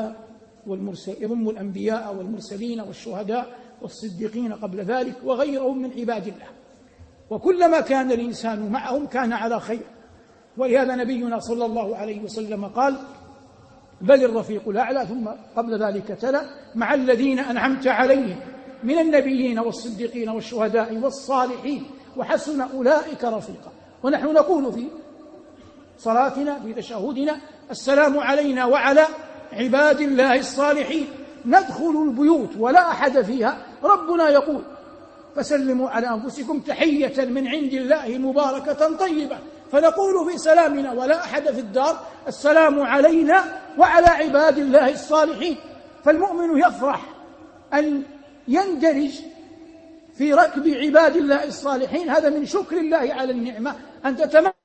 الأنبياء والمرسلين والشهداء والصديقين قبل ذلك وغيرهم من عباد الله، وكلما كان الإنسان معهم كان على خير. ولهذا نبينا صلى الله عليه وسلم قال: بل الرفيق الأعلى، ثم قبل ذلك تلا: مع الذين أنعمت عليهم من النبيين والصديقين والشهداء والصالحين وحسن أولئك رفيقا. ونحن نقول في صلاتنا في تشهدنا: السلام علينا وعلى عباد الله الصالحين. ندخل البيوت ولا أحد فيها، ربنا يقول: فسلموا على أنفسكم تحية من عند الله مباركة طيبة. فنقول في سلامنا ولا أحد في الدار: السلام علينا وعلى عباد الله الصالحين. فالمؤمن يفرح أن يندرج في ركب عباد الله الصالحين، هذا من شكر الله على النعمة أن تتمنى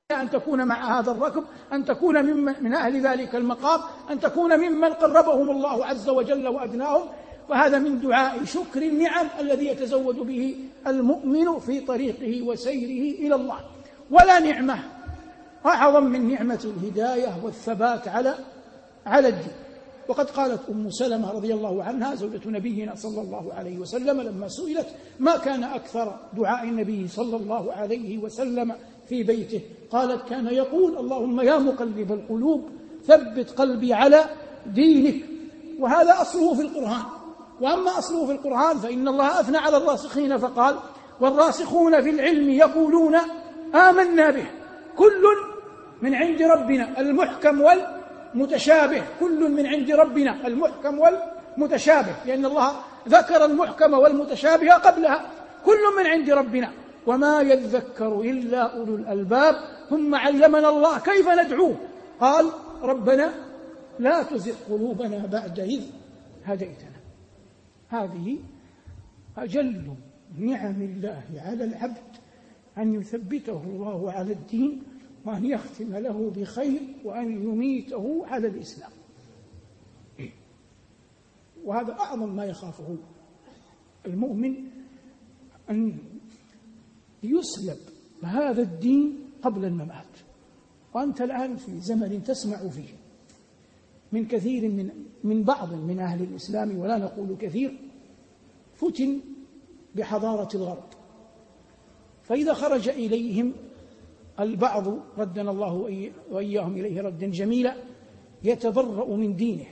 أن تكون مع هذا الركب، أن تكون من أهل ذلك المقام، أن تكون ممن قربهم الله عز وجل وأدناهم. وهذا من دعاء شكر النعم الذي يتزود به المؤمن في طريقه وسيره إلى الله. ولا نعمة أعظم من نعمة الهداية والثبات على الدين. وقد قالت أم سلمة رضي الله عنها زوجة نبينا صلى الله عليه وسلم لما سئلت ما كان أكثر دعاء النبي صلى الله عليه وسلم في بيته، قالت كان يقول اللهم يا مقلب القلوب ثبت قلبي على دينك. وهذا أصله في القرآن. وأما أصله في القرآن فإن الله أثنى على الراسخين فقال والراسخون في العلم يقولون آمنا به كل من عند ربنا المحكم والمتشابه. كل من عند ربنا المحكم والمتشابه، لأن الله ذكر المحكم والمتشابه قبلها. كل من عند ربنا وما يذكر إلا أولو الألباب. ثم علمنا الله كيف ندعوه، قال ربنا لا تزغ قلوبنا بعد إذ هديتنا. هذه أجل نعم الله على العبد، أن يثبته الله على الدين، وأن يختم له بخير، وأن يميته على الإسلام. وهذا أعظم ما يخافه المؤمن، أن يسلب هذا الدين قبل الممات. وأنت الآن في زمن تسمع فيه من كثير من بعض من أهل الإسلام، ولا نقول كثير، فتن بحضارة الغرب. فإذا خرج إليهم البعض ردنا الله وإياهم إليه ردا جميلا يتبرأ من دينه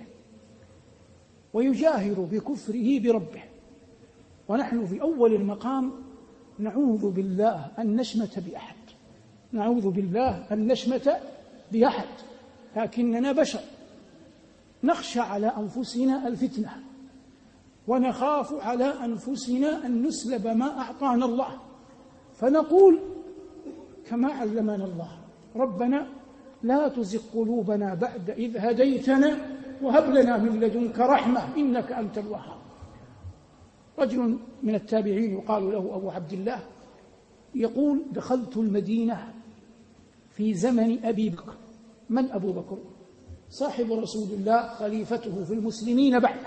ويجاهر بكفره بربه، ونحن في أول المقام نعوذ بالله أن نشمت بأحد، نعوذ بالله أن نشمت بأحد، لكننا بشر نخشى على أنفسنا الفتنة، ونخاف على أنفسنا أن نسلب ما أعطانا الله، فنقول كما علمنا الله ربنا لا تزغ قلوبنا بعد إذ هديتنا وهب لنا من لدنك رحمة إنك أنت الوهاب. رجل من التابعين يقال له أبو عبد الله يقول دخلت المدينة في زمن أبي بكر. من أبو بكر؟ صاحب رسول الله، خليفته في المسلمين بعده.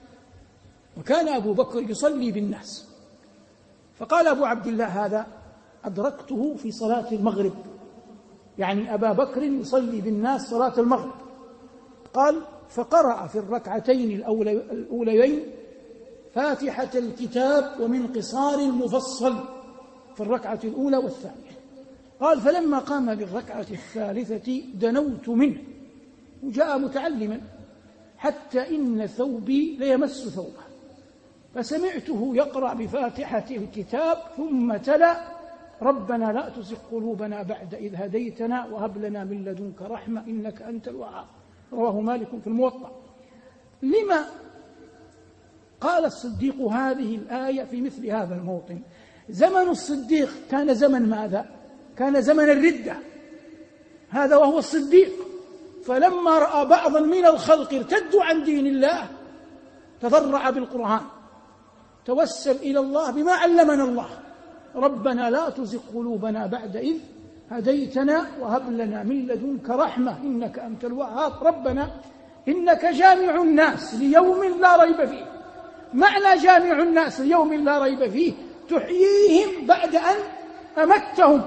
وكان أبو بكر يصلي بالناس، فقال أبو عبد الله هذا أدركته في صلاة المغرب، يعني أبا بكر يصلي بالناس صلاة المغرب. قال فقرأ في الركعتين الأوليين فاتحة الكتاب ومن قصار مفصل في الركعة الأولى والثانية. قال فلما قام بالركعة الثالثة دنوت منه، وجاء متعلما حتى إن ثوبي ليمس ثوبه، فسمعته يقرأ بفاتحة الكتاب ثم تلا ربنا لا تزغ قلوبنا بعد إذ هديتنا وهب لنا من لدنك رحمة إنك أنت الوهاب. رواه مالك في الموطأ. لما قال الصديق هذه الآية في مثل هذا الموطن؟ زمن الصديق كان زمن ماذا؟ كان زمن الردة، هذا وهو الصديق. فلما رأى بعضا من الخلق ارتدوا عن دين الله تضرع بالقرآن، توسل إلى الله بما علمنا الله ربنا لا تزغ قلوبنا بعد إذ هديتنا وهب لنا من لدنك رحمة إنك أنت الوهاب. ربنا إنك جامع الناس ليوم لا ريب فيه. معنى جامع الناس ليوم لا ريب فيه تحييهم بعد أن أمتهم،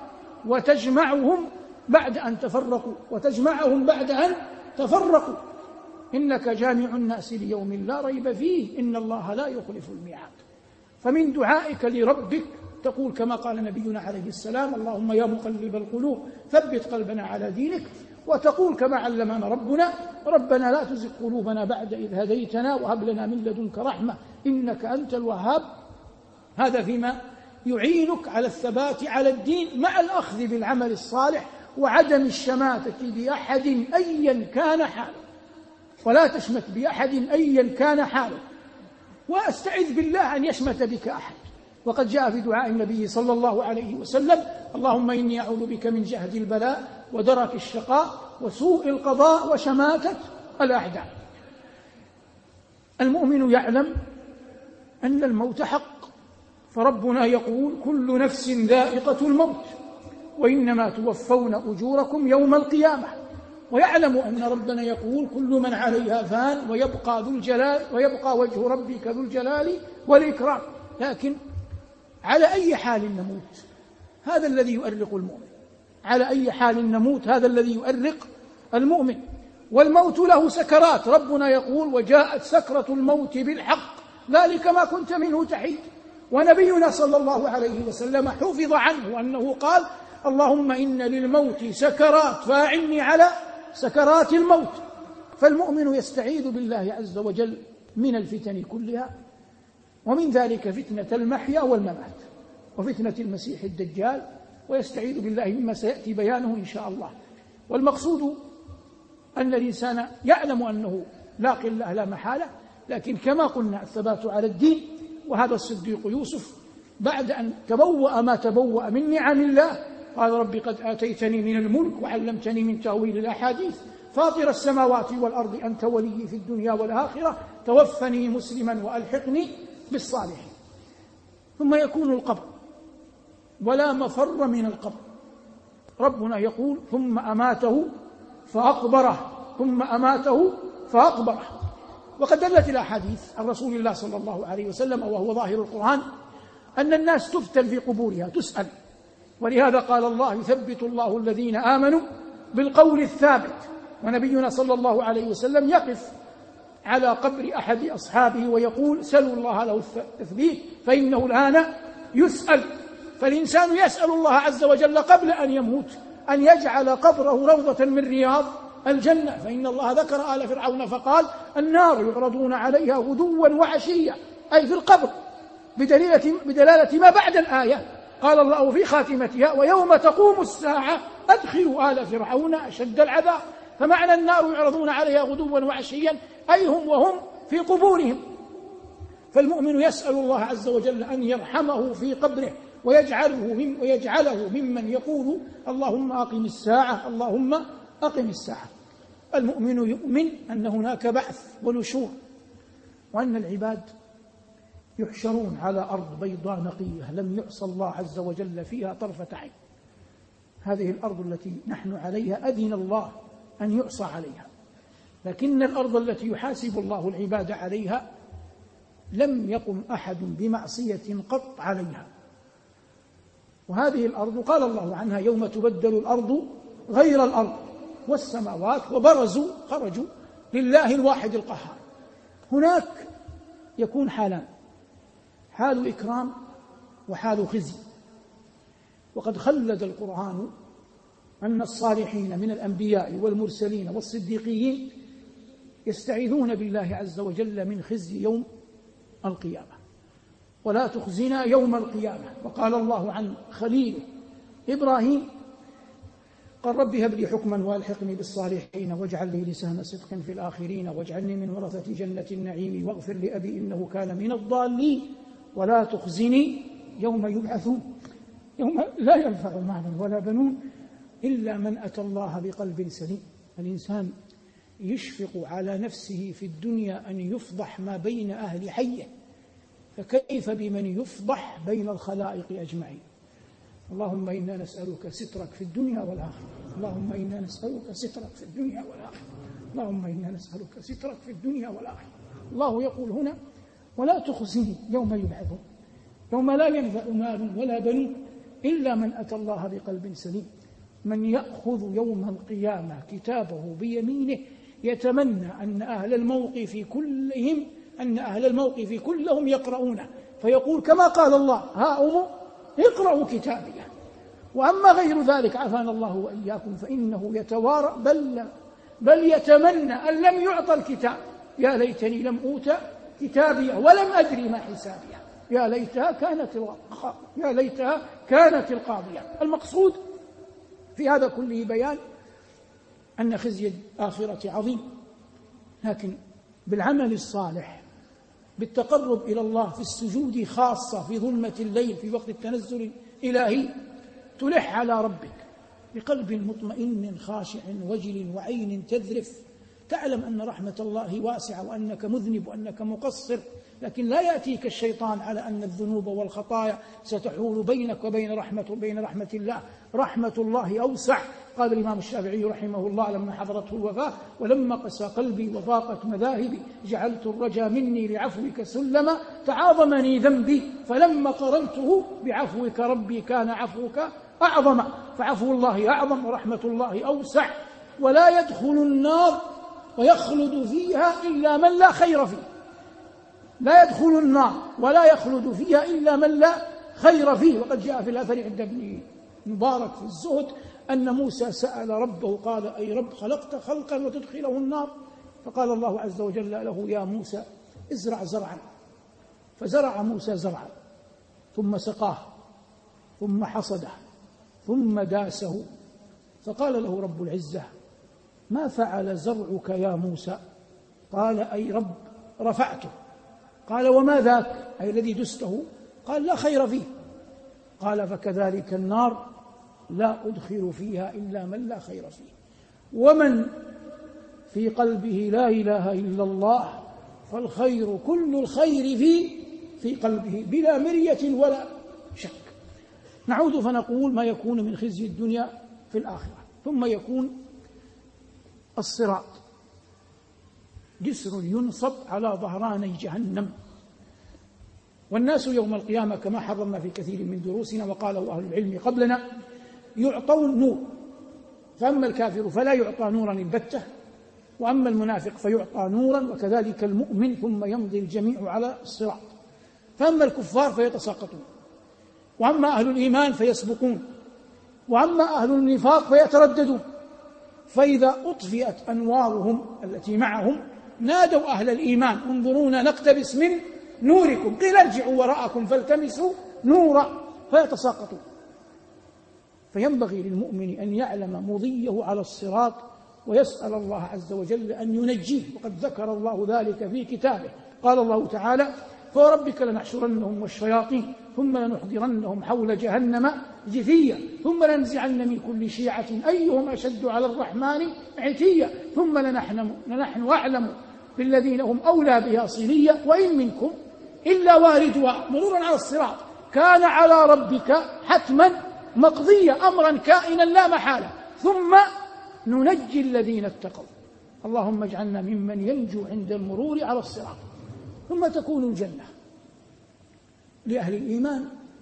وتجمعهم بعد أن تفرقوا، وتجمعهم بعد أن تفرقوا. إنك جامع الناس ليوم لا ريب فيه إن الله لا يخلف الميعاد. فمن دعائك لربك تقول كما قال نبينا عليه السلام اللهم يا مقلب القلوب ثبت قلبنا على دينك، وتقول كما علمنا ربنا ربنا لا تزغ قلوبنا بعد إذ هديتنا وهب لنا من لدنك رحمة إنك أنت الوهاب. هذا فيما يعينك على الثبات على الدين مع الأخذ بالعمل الصالح وعدم الشماتة بأحد أيا كان حاله، ولا تشمت بأحد أيا كان حاله، وأستعذ بالله أن يشمت بك أحد. وقد جاء في دعاء النبي صلى الله عليه وسلم اللهم إني أعوذ بك من جهد البلاء ودرك الشقاء وسوء القضاء وشماتة الأعداء. المؤمن يعلم أن الموت حق، فربنا يقول كل نفس ذائقة الموت وإنما توفون أجوركم يوم القيامة. ويعلم أن ربنا يقول كل من عليها فان ويبقى وجه ربك ذو الجلال والإكرام. لكن على أي حال نموت هذا الذي يؤرق المؤمن، على أي حال نموت هذا الذي يؤرق المؤمن. والموت له سكرات، ربنا يقول وجاءت سكرة الموت بالحق ذلك ما كنت منه تحيد. ونبينا صلى الله عليه وسلم حفظ عنه أنه قال اللهم إن للموت سكرات فأعني على سكرات الموت. فالمؤمن يستعيذ بالله عز وجل من الفتن كلها، ومن ذلك فتنة المحيا والممات وفتنة المسيح الدجال، ويستعيذ بالله مما سيأتي بيانه إن شاء الله. والمقصود أن الإنسان يعلم أنه لاقي الله لا محالة، لكن كما قلنا الثبات على الدين. وهذا الصديق يوسف بعد أن تبوأ ما تبوأ من نعم الله قال رب قد آتيتني من الملك وعلمتني من تأويل الأحاديث فاطر السماوات والأرض أنت ولي في الدنيا والآخرة توفني مسلما وألحقني بالصالحين. ثم يكون القبر ولا مفر من القبر. ربنا يقول ثم أماته فأقبره. وقد دلت الأحاديث عن رسول الله صلى الله عليه وسلم وهو ظاهر القرآن أن الناس تفتن في قبورها تسأل. ولهذا قال الله يثبت الله الذين آمنوا بالقول الثابت. ونبينا صلى الله عليه وسلم يقف على قبر أحد أصحابه ويقول سلوا الله له التثبيت فإنه الآن يسأل. فالإنسان يسأل الله عز وجل قبل أن يموت أن يجعل قبره روضة من رياض الجنة. فإن الله ذكر آل فرعون فقال النار يعرضون عليها غدوا وعشيا، أي في القبر، بدلالة ما بعد الآية. قال الله في خاتمتها ويوم تقوم الساعة أدخلوا آل فرعون أشد العذاب. فمعنى النار يعرضون عليها غدوا وعشيا أي هم وهم في قبورهم. فالمؤمن يسأل الله عز وجل أن يرحمه في قبره ويجعله ممن يقول اللهم أقم الساعة اللهم أقم الساعة. المؤمن يؤمن أن هناك بعث ونشور، وأن العباد يحشرون على أرض بيضاء نقية لم يعصى الله عز وجل فيها طرفة عين. هذه الأرض التي نحن عليها أذن الله أن يعصى عليها، لكن الأرض التي يحاسب الله العباد عليها لم يقم أحد بمعصية قط عليها. وهذه الأرض قال الله عنها يوم تبدل الأرض غير الأرض والسماوات وبرزوا خرجوا لله الواحد القهار. هناك يكون حالان، حال إكرام وحال خزي. وقد خلد القرآن أن الصالحين من الأنبياء والمرسلين والصديقين يستعيذون بالله عز وجل من خزي يوم القيامة ولا تخزنا يوم القيامة. وقال الله عن خليله إبراهيم قال رب هب لي حكما والحقني بالصالحين واجعل لي لسان صدق في الآخرين واجعلني من ورثة جنة النعيم واغفر لأبي إنه كان من الضالين ولا تخزني يوم يبعثون يوم لا ينفع مال ولا بنون إلا من أتى الله بقلب سليم. الإنسان يشفق على نفسه في الدنيا أن يفضح ما بين أهل حيه، فكيف بمن يفضح بين الخلائق أجمعين. اللهم إنا نسألك سترك في الدنيا والآخرة، اللهم إنا نسألك سترك في الدنيا والآخرة، اللهم إنا نسألك سترك في الدنيا والآخرة. الله يقول هنا ولا تخزني يوم يبعثون يوم لا ينفع مال ولا بنون إلا من أتى الله بقلب سليم. من يأخذ يوم القيامة كتابه بيمينه يتمنى أن أهل الموقف كلهم يقرؤونه فيقول كما قال الله هاؤم اقرأوا كتابيه. وأما غير ذلك عافانا الله وإياكم فإنه يتوارى بل يتمنى أن لم يعطى الكتاب يا ليتني لم أوت كتابيه ولم أدري ما حسابيه يا ليتها كانت القاضية. المقصود في هذا كله بيان أن خزي الآخرة عظيم، لكن بالعمل الصالح بالتقرب إلى الله في السجود خاصة في ظلمة الليل في وقت التنزل الإلهي تلح على ربك بقلب مطمئن خاشع وجل وعين تذرف، تعلم أن رحمة الله واسعة وأنك مذنب وأنك مقصر لكن لا يأتيك الشيطان على أن الذنوب والخطايا ستحول بينك وبين رحمة الله. رحمة الله أوسع. قال الإمام الشافعي رحمه الله لما حضرته الوفاة: ولما قسى قلبي وضاقت مذاهبي جعلت الرجا مني لعفوك سلما تعاظمني ذنبي فلما قرنته بعفوك ربي كان عفوك أعظم. فعفو الله أعظم ورحمة الله أوسع. ولا يدخل النار ويخلد فيها إلا من لا خير فيه. لا يدخل النار ولا يخلد فيها إلا من لا خير فيه. وقد جاء في الأثر عند ابن مبارك في الزهد أن موسى سأل ربه قال: أي رب خلقت خلقا وتدخله النار؟ فقال الله عز وجل له: يا موسى ازرع زرعا. فزرع موسى زرعا ثم سقاه ثم حصده ثم داسه. فقال له رب العزة: ما فعل زرعك يا موسى؟ قال: أي رب رفعته. قال: وما ذاك أي الذي دسته؟ قال: لا خير فيه. قال: فكذلك النار لا أدخل فيها إلا من لا خير فيه. ومن في قلبه لا إله إلا الله فالخير كل الخير في قلبه بلا مرية ولا شك. نعود فنقول ما يكون من خزي الدنيا في الآخرة. ثم يكون الصراط جسر ينصب على ظهراني جهنم. والناس يوم القيامة كما حرمنا في كثير من دروسنا وقاله أهل العلم قبلنا يعطون نور، فأما الكافر فلا يعطى نورا البتة، وأما المنافق فيعطى نورا، وكذلك المؤمن، ثم يمضي الجميع على الصراط. فأما الكفار فيتساقطون، وأما أهل الإيمان فيسبقون، وأما أهل النفاق فيترددون. فإذا أطفئت أنوارهم التي معهم نادوا أهل الإيمان: انظرونا نقتبس من نوركم. قيل: ارجعوا وراءكم فالتمسوا نورا. فيتساقطون. فينبغي للمؤمن أن يعلم مضيه على الصراط ويسأل الله عز وجل أن ينجيه، وقد ذكر الله ذلك في كتابه. قال الله تعالى: فوربك لنحشرنهم والشياطين ثم لنحضرنهم حول جهنم جثيا ثم لننزعن من كل شيعة أيهم أشد على الرحمن عتيا ثم لنحن أعلم بالذين هم أولى بها صليا وإن منكم إلا واردها مرورا على الصراط كان على ربك حتما مقضيا أمرا كائنا لا محالة ثم ننجي الذين اتقوا. اللهم اجعلنا ممن ينجو عند المرور على الصراط. ثم تكون الجنة لأهل الإيمان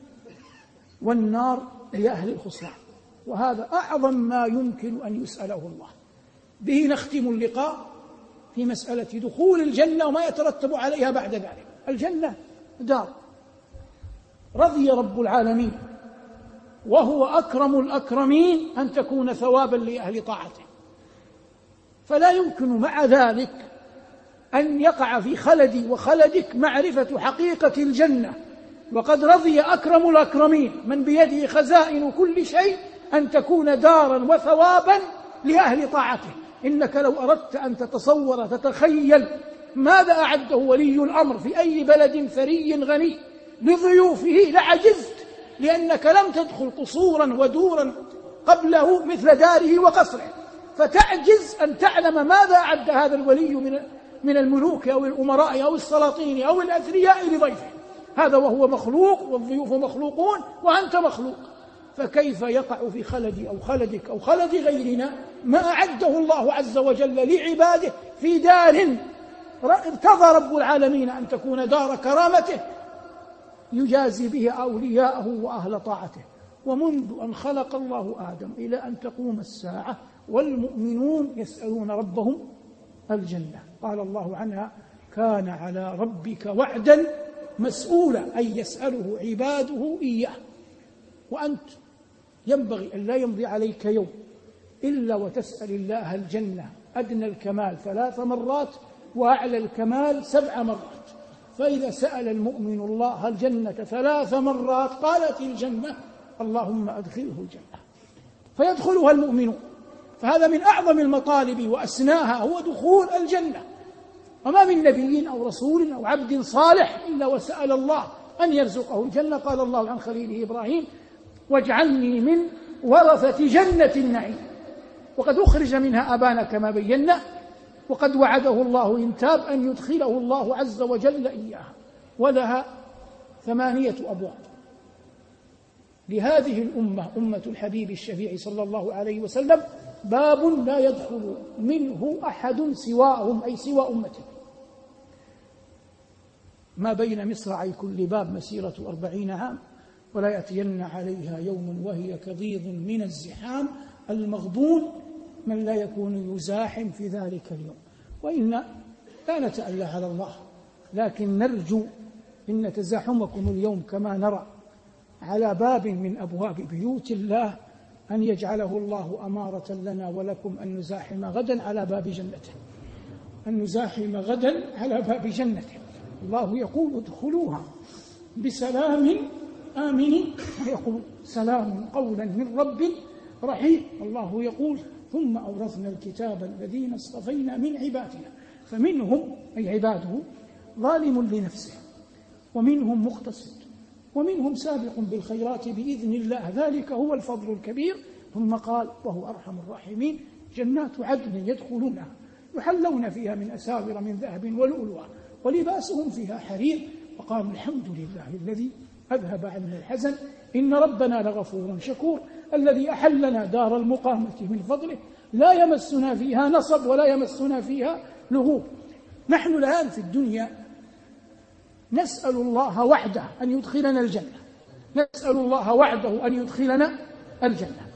والنار لأهل الخسران، وهذا أعظم ما يمكن أن يسأله الله. به نختم اللقاء في مسألة دخول الجنة وما يترتب عليها بعد ذلك. الجنة دار رضي رب العالمين وهو أكرم الأكرمين أن تكون ثوابا لأهل طاعته، فلا يمكن مع ذلك أن يقع في خلدي وخلدك معرفة حقيقة الجنة، وقد رضي أكرم الأكرمين من بيده خزائن كل شيء أن تكون دارا وثوابا لأهل طاعته. إنك لو أردت أن تتصور تتخيل ماذا أعده ولي الأمر في أي بلد ثري غني لضيوفه لعجزت، لأنك لم تدخل قصورا ودورا قبله مثل داره وقصره، فتعجز أن تعلم ماذا أعد هذا الولي من الملوك أو الأمراء أو السلاطين أو الأثرياء لضيفه. هذا وهو مخلوق والضيوف مخلوقون وأنت مخلوق، فكيف يقع في خلدي أو خلدك أو خلد غيرنا ما أعده الله عز وجل لعباده في دار ارتضى رب العالمين أن تكون دار كرامته يجازي بها أولياءه وأهل طاعته. ومنذ أن خلق الله آدم إلى أن تقوم الساعة والمؤمنون يسألون ربهم الجنة. قال الله عنها: كان على ربك وعدا مسؤولا، أي يسأله عباده إياه. وأنت ينبغي أن لا يمضي عليك يوم إلا وتسأل الله الجنة، أدنى الكمال 3 مرات وأعلى الكمال 7 مرات. فإذا سأل المؤمن الله الجنة 3 مرات قالت الجنة: اللهم أدخله الجنة، فيدخلها المؤمنون. فهذا من أعظم المطالب وأسناها هو دخول الجنة. وما من نبي أو رسول أو عبد صالح إلا وسأل الله أن يرزقه الجنة. قال الله عن خليله إبراهيم: واجعلني من ورثة جنة النعيم. وقد أخرج منها أبانا كما بينا، وقد وعده الله إن تاب أن يدخله الله عز وجل إياها. ولها 8 أبواب. لهذه الأمة أمة الحبيب الشفيع صلى الله عليه وسلم باب لا يدخل منه أحد سواهم، أي سوى أمته. ما بين مصرعي كل باب مسيرة 40 عام، ولا يأتين عليها يوم وهي كضيض من الزحام، المغبون من لا يكون يزاحم في ذلك اليوم. وإن لا نتألى على الله، لكن نرجو إن تزاحمكم اليوم كما نرى على باب من أبواب بيوت الله أن يجعله الله أمارة لنا ولكم أن نزاحم غدا على باب جنته، أن نزاحم غدا على باب جنته. الله يقول ادخلوها بسلام آمنين، ويقول سلام قولا من رب رحيم. الله يقول ثم أورثنا الكتاب الذين اصطفينا من عبادنا فمنهم، أي عباده، ظالم لنفسه، ومنهم مقتصد، ومنهم سابق بالخيرات بإذن الله، ذلك هو الفضل الكبير. ثم قال وهو أرحم الراحمين جنات عدن يدخلونها يحلون فيها من أساور من ذهب ولؤلؤا ولباسهم فيها حرير، وقالوا الحمد لله الذي أذهب عنا الحزن إن ربنا لغفور شكور، الذي أحلنا دار المقامة من فضله لا يمسنا فيها نصب ولا يمسنا فيها لغوب. نحن الآن في الدنيا نسأل الله وحده أن يدخلنا الجنة، نسأل الله وحده أن يدخلنا الجنة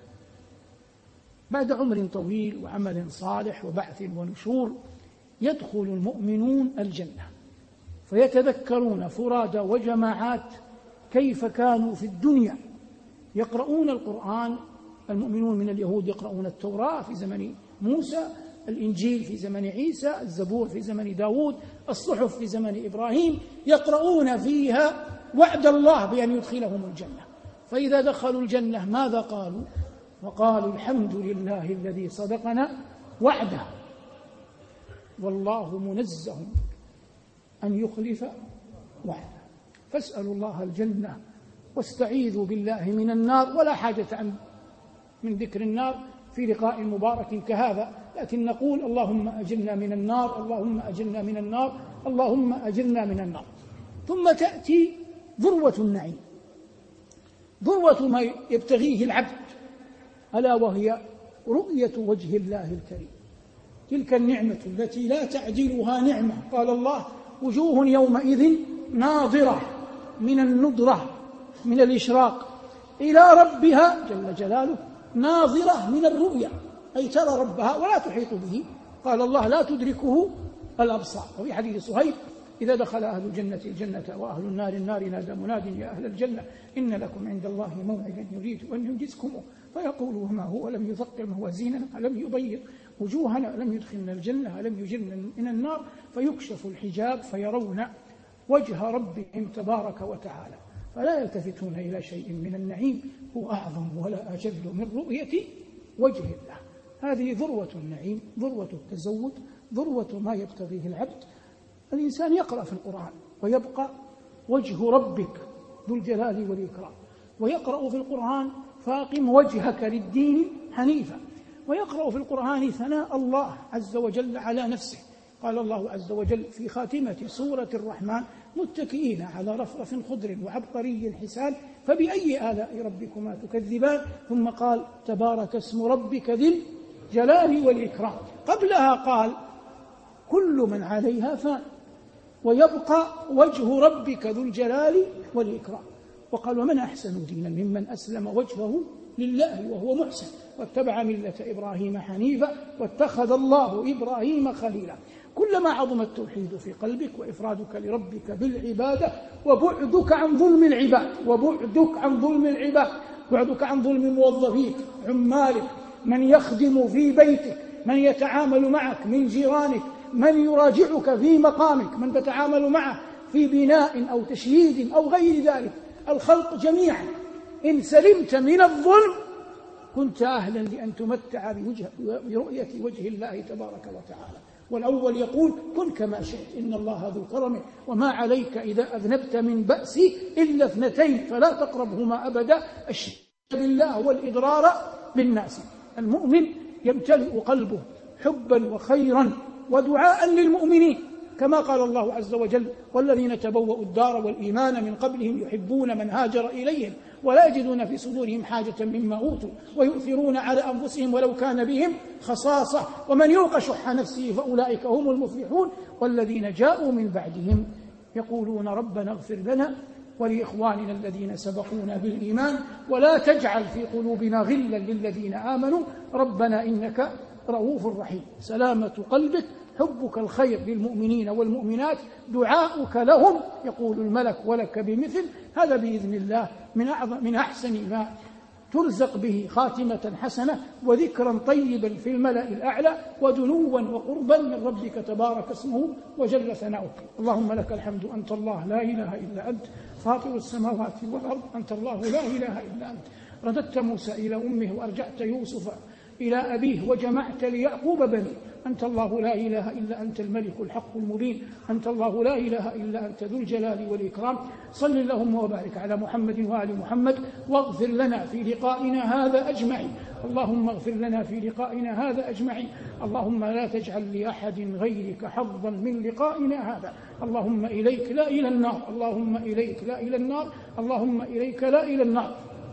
بعد عمر طويل وعمل صالح وبعث ونشور. يدخل المؤمنون الجنة فيتذكرون فرادى وجماعات كيف كانوا في الدنيا يقرؤون القرآن. المؤمنون من اليهود يقرؤون التوراة في زمن موسى، الإنجيل في زمن عيسى، الزبور في زمن داود، الصحف في زمن إبراهيم، يقرؤون فيها وعد الله بأن يدخلهم الجنة. فإذا دخلوا الجنة ماذا قالوا؟ وقالوا الحمد لله الذي صدقنا وعده والله منزه أن يخلف وعده. فاسألوا الله الجنة واستعيذوا بالله من النار، ولا حاجة من ذكر النار في لقاء مبارك كهذا، لكن نقول اللهم أجرنا من النار، اللهم أجرنا من النار، اللهم أجرنا من النار. ثم تأتي ذروة النعيم، ذروة ما يبتغيه العبد، ألا وهي رؤية وجه الله الكريم. تلك النعمة التي لا تعدلها نعمة. قال الله وجوه يومئذ ناظرة من النضرة من الإشراق إلى ربها جل جلاله ناظرة من الرؤية، أي ترى ربها ولا تحيط به. قال الله لا تدركه الأبصار. وفي حديث صهيب إذا دخل أهل الجنة الجنة وأهل النار النار نادى مناد يا أهل الجنة إن لكم عند الله موعدا يريد أن ينجزكم، فيقول وما هو ألم يثقل موازيننا ألم يبيض وجوهنا ألم يدخلنا الجنة ألم يجرنا من النار، فيكشف الحجاب فيرون وجه ربهم تبارك وتعالى، فلا يلتفتون إلى شيء من النعيم هو أعظم ولا أجل من رؤية وجه الله. هذه ذروة النعيم، ذروة التزود، ذروة ما يبتغيه العبد. الإنسان يقرأ في القرآن ويبقى وجه ربك ذو الجلال والإكرام، ويقرأ في القرآن فاقم وجهك للدين حنيفا، ويقرأ في القرآن ثناء الله عز وجل على نفسه. قال الله عز وجل في خاتمة سورة الرحمن متكئين على رفرف خضر وعبقري حسان فبأي آلاء ربكما تكذبان، ثم قال تبارك اسم ربك ذي الجلال والإكرام. قبلها قال كل من عليها فان ويبقى وجه ربك ذو الجلال والإكرام. وقال ومن أحسن دينا ممن أسلم وجهه لله وهو محسن واتبع ملة إبراهيم حنيفا واتخذ الله إبراهيم خليلا. كلما عظم التوحيد في قلبك وإفرادك لربك بالعبادة وبعدك عن ظلم العباد، وبعدك عن ظلم العباد، بعدك عن ظلم موظفيك عمالك، من يخدم في بيتك، من يتعامل معك من جيرانك، من يراجعك في مقامك، من تتعامل معه في بناء أو تشييد أو غير ذلك، الخلق جميعا. إن سلمت من الظلم كنت أهلا لأن تمتع برؤية وجه الله تبارك وتعالى. والأول يقول كن كما شئت إن الله ذو كرم وما عليك إذا أذنبت من بأس إلا اثنتين فلا تقربهما أبدا الشرك بالله والإضرار بالناس. المؤمن يمتلئ قلبه حبا وخيرا ودعاء للمؤمنين، كما قال الله عز وجل: والذين تبوأوا الدار والإيمان من قبلهم يحبون من هاجر إليهم ولا يجدون في صدورهم حاجة مما أوتوا ويؤثرون على أنفسهم ولو كان بهم خصاصة ومن يوق شح نفسه فأولئك هم المفلحون والذين جاءوا من بعدهم يقولون ربنا اغفر لنا ولإخواننا الذين سبقونا بالإيمان ولا تجعل في قلوبنا غلا للذين آمنوا ربنا إنك رؤوف رحيم. سلامة قلبك، حبك الخير للمؤمنين والمؤمنات، دعاؤك لهم يقول الملك ولك بمثل، هذا بإذن الله من أحسن ما ترزق به خاتمة حسنة وذكرا طيبا في الملأ الأعلى ودنوا وقربا من ربك تبارك اسمه وجل ثناؤه. اللهم لك الحمد، أنت الله لا إله إلا أنت فاطر السماوات والأرض، أنت الله لا إله إلا أنت رددت موسى إلى أمه وأرجعت يوسف إلى أبيه وجمعت ليعقوب بني، أنت الله لا إله إلا أنت الملك الحق المبين، أنت الله لا إله إلا أنت ذو الجلال والإكرام. صل اللهم وبارك على محمد وآل محمد واغفر لنا في لقائنا هذا أجمعين. اللهم اغفر لنا في لقائنا هذا أجمعين. اللهم لا تجعل لأحد غيرك حظا من لقائنا هذا. اللهم إليك لا إلى النار، اللهم إليك لا إلى النار، اللهم إليك لا إلى النار.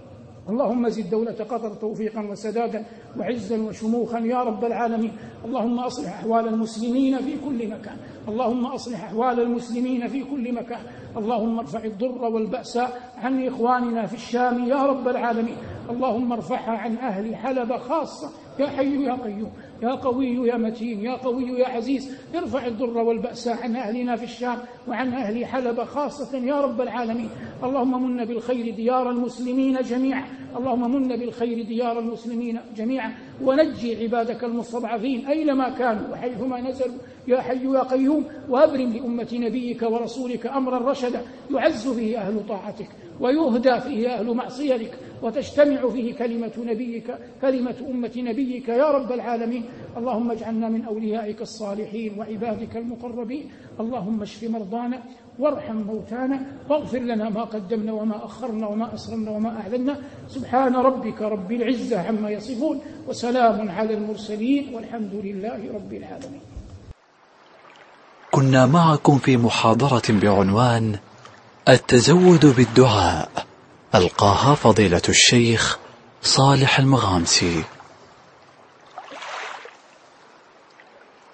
اللهم زد دولة قطر توفيقا وسدادا وعزا وشموخا يا رب العالمين. اللهم أصلح أحوال المسلمين في كل مكان، اللهم أصلح أحوال المسلمين في كل مكان. اللهم ارفع الضر والبأس عن إخواننا في الشام يا رب العالمين. اللهم ارفعها عن أهل حلب خاصة يا حي يا قيوم يا قوي يا متين يا قوي يا عزيز. ارفع الضر والبأس عن أهلنا في الشام وعن أهل حلب خاصة يا رب العالمين. اللهم من بالخير ديار المسلمين جميعا، اللهم من بالخير ديار المسلمين جميعا ونجي عبادك المستضعفين أينما كانوا وحيثما نزلوا يا حي يا قيوم. وأبرم لأمة نبيك ورسولك أمرا رشدا يعز فيه أهل طاعتك ويهدى فيه أهل معصيتك وتجتمع فيه كلمة أمة نبيك يا رب العالمين. اللهم اجعلنا من أوليائك الصالحين وعبادك المقربين. اللهم اشف مرضانا وارحم موتانا واغفر لنا ما قدمنا وما أخرنا وما أسررنا وما أعلنا. سبحان ربك رب العزة عما يصفون وسلام على المرسلين والحمد لله رب العالمين. كنا معكم في محاضرة بعنوان التزود بالدعاء، ألقاها فضيلة الشيخ صالح المغامسي.